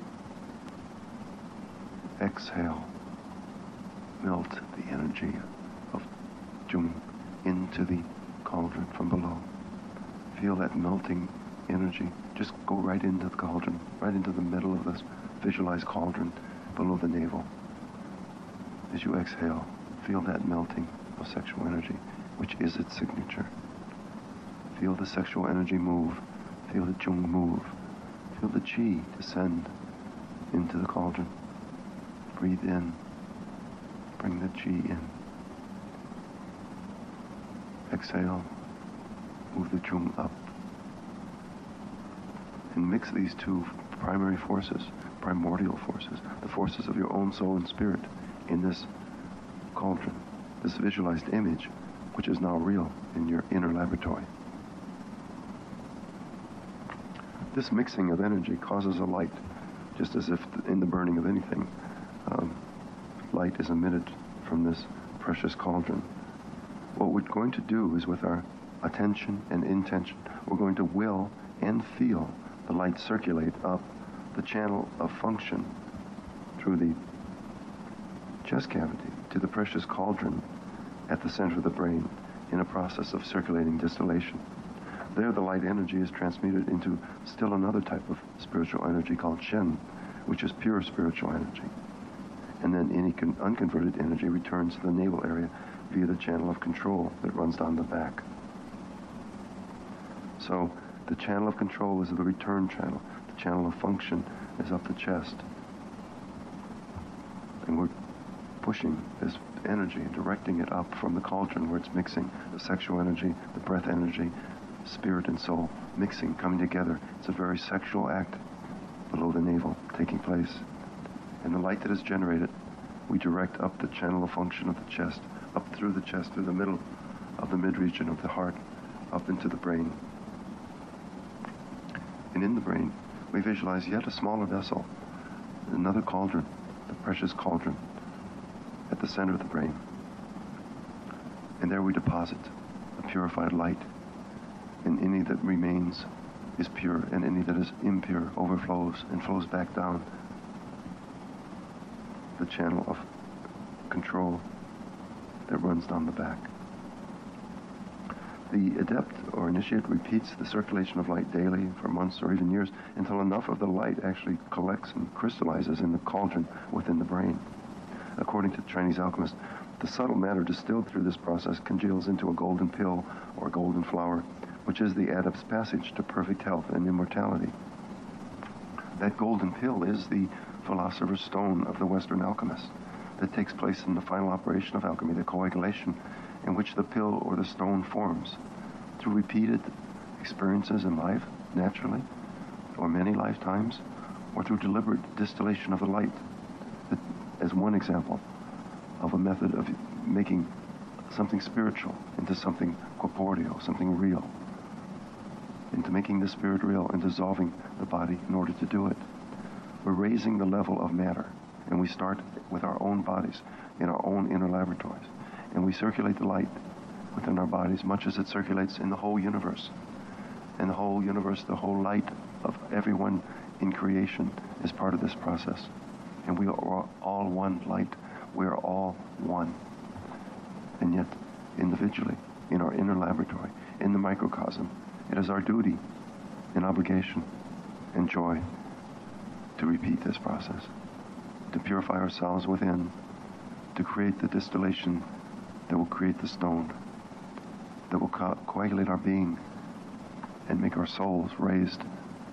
Exhale, melt the energy of chung into the cauldron from below. Feel that melting energy. Just go right into the cauldron, right into the middle of this visualized cauldron below the navel. As you exhale, feel that melting of sexual energy, which is its signature. Feel the sexual energy move. Feel the chung move. Feel the qi descend into the cauldron. Breathe in. Bring the qi in. Exhale. Move the chung up. And mix these two primary forces, primordial forces, the forces of your own soul and spirit in this cauldron, this visualized image, which is now real in your inner laboratory. This mixing of energy causes a light, just as if in the burning of anything, um, light is emitted from this precious cauldron. What we're going to do is, with our attention and intention, we're going to will and feel the light circulate up the channel of function through the chest cavity to the precious cauldron at the center of the brain in a process of circulating distillation. There, the light energy is transmuted into still another type of spiritual energy called Shen, which is pure spiritual energy. And then any con- unconverted energy returns to the navel area via the channel of control that runs down the back. So the channel of control is the return channel. The channel of function is up the chest And we're pushing this energy and directing it up from the cauldron where it's mixing the sexual energy, the breath energy, spirit and soul, mixing, coming together. It's a very sexual act below the navel taking place. And the light that is generated, we direct up the channel of function of the chest, up through the chest, through the middle of the mid-region of the heart, up into the brain. And in the brain, we visualize yet a smaller vessel, another cauldron, the precious cauldron, at the center of the brain. And there we deposit a purified light, and any that remains is pure, and any that is impure overflows and flows back down the channel of control that runs down the back. The adept or initiate repeats the circulation of light daily for months or even years until enough of the light actually collects and crystallizes in the cauldron within the brain. According to the Chinese alchemist, the subtle matter distilled through this process congeals into a golden pill or a golden flower, which is the adept's passage to perfect health and immortality. That golden pill is the philosopher's stone of the Western alchemist that takes place in the final operation of alchemy, the coagulation, in which the pill or the stone forms through repeated experiences in life, naturally, or many lifetimes, or through deliberate distillation of the light, that, as one example of a method of making something spiritual into something corporeal, something real, into making the spirit real and dissolving the body in order to do it. We're raising the level of matter, and we start with our own bodies in our own inner laboratories. And we circulate the light within our bodies much as it circulates in the whole universe. And the whole universe, the whole light of everyone in creation is part of this process. And we are all one light. We are all one. And yet, individually, in our inner laboratory, in the microcosm, it is our duty and obligation and joy to repeat this process, to purify ourselves within, to create the distillation that will create the stone, that will co- coagulate our being and make our souls raised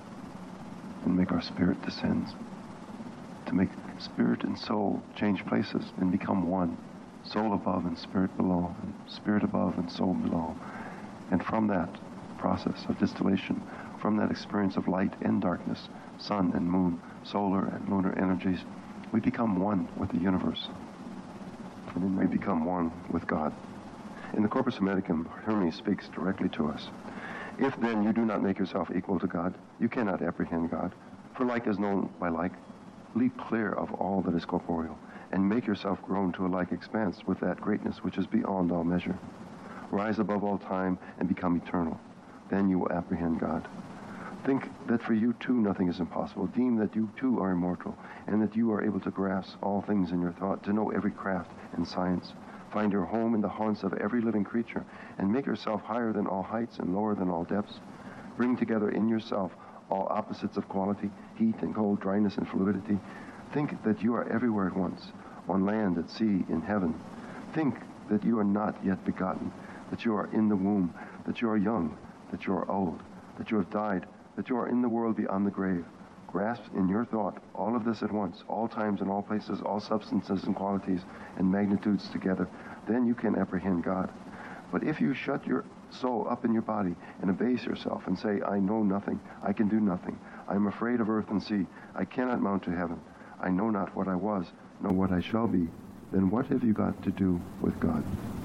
and make our spirit descend, to make spirit and soul change places and become one, soul above and spirit below, and spirit above and soul below. And from that process of distillation, from that experience of light and darkness, sun and moon, solar and lunar energies, we become one with the universe. And then we become one with God. In the Corpus Hermeticum, Hermes speaks directly to us. If then you do not make yourself equal to God, you cannot apprehend God. For like is known by like. Leap clear of all that is corporeal, and make yourself grown to a like expanse with that greatness which is beyond all measure. Rise above all time and become eternal. Then you will apprehend God. Think that for you too nothing is impossible. Deem that you too are immortal, and that you are able to grasp all things in your thought, to know every craft and science. Find your home in the haunts of every living creature, and make yourself higher than all heights and lower than all depths. Bring together in yourself all opposites of quality, heat and cold, dryness and fluidity. Think that you are everywhere at once, on land, at sea, in heaven. Think that you are not yet begotten, that you are in the womb, that you are young, that you are old, that you have died, that you are in the world beyond the grave. Grasp in your thought all of this at once, all times and all places, all substances and qualities and magnitudes together. Then you can apprehend God. But if you shut your soul up in your body and abase yourself and say, I know nothing, I can do nothing, I am afraid of earth and sea, I cannot mount to heaven, I know not what I was, nor what I shall be, then what have you got to do with God?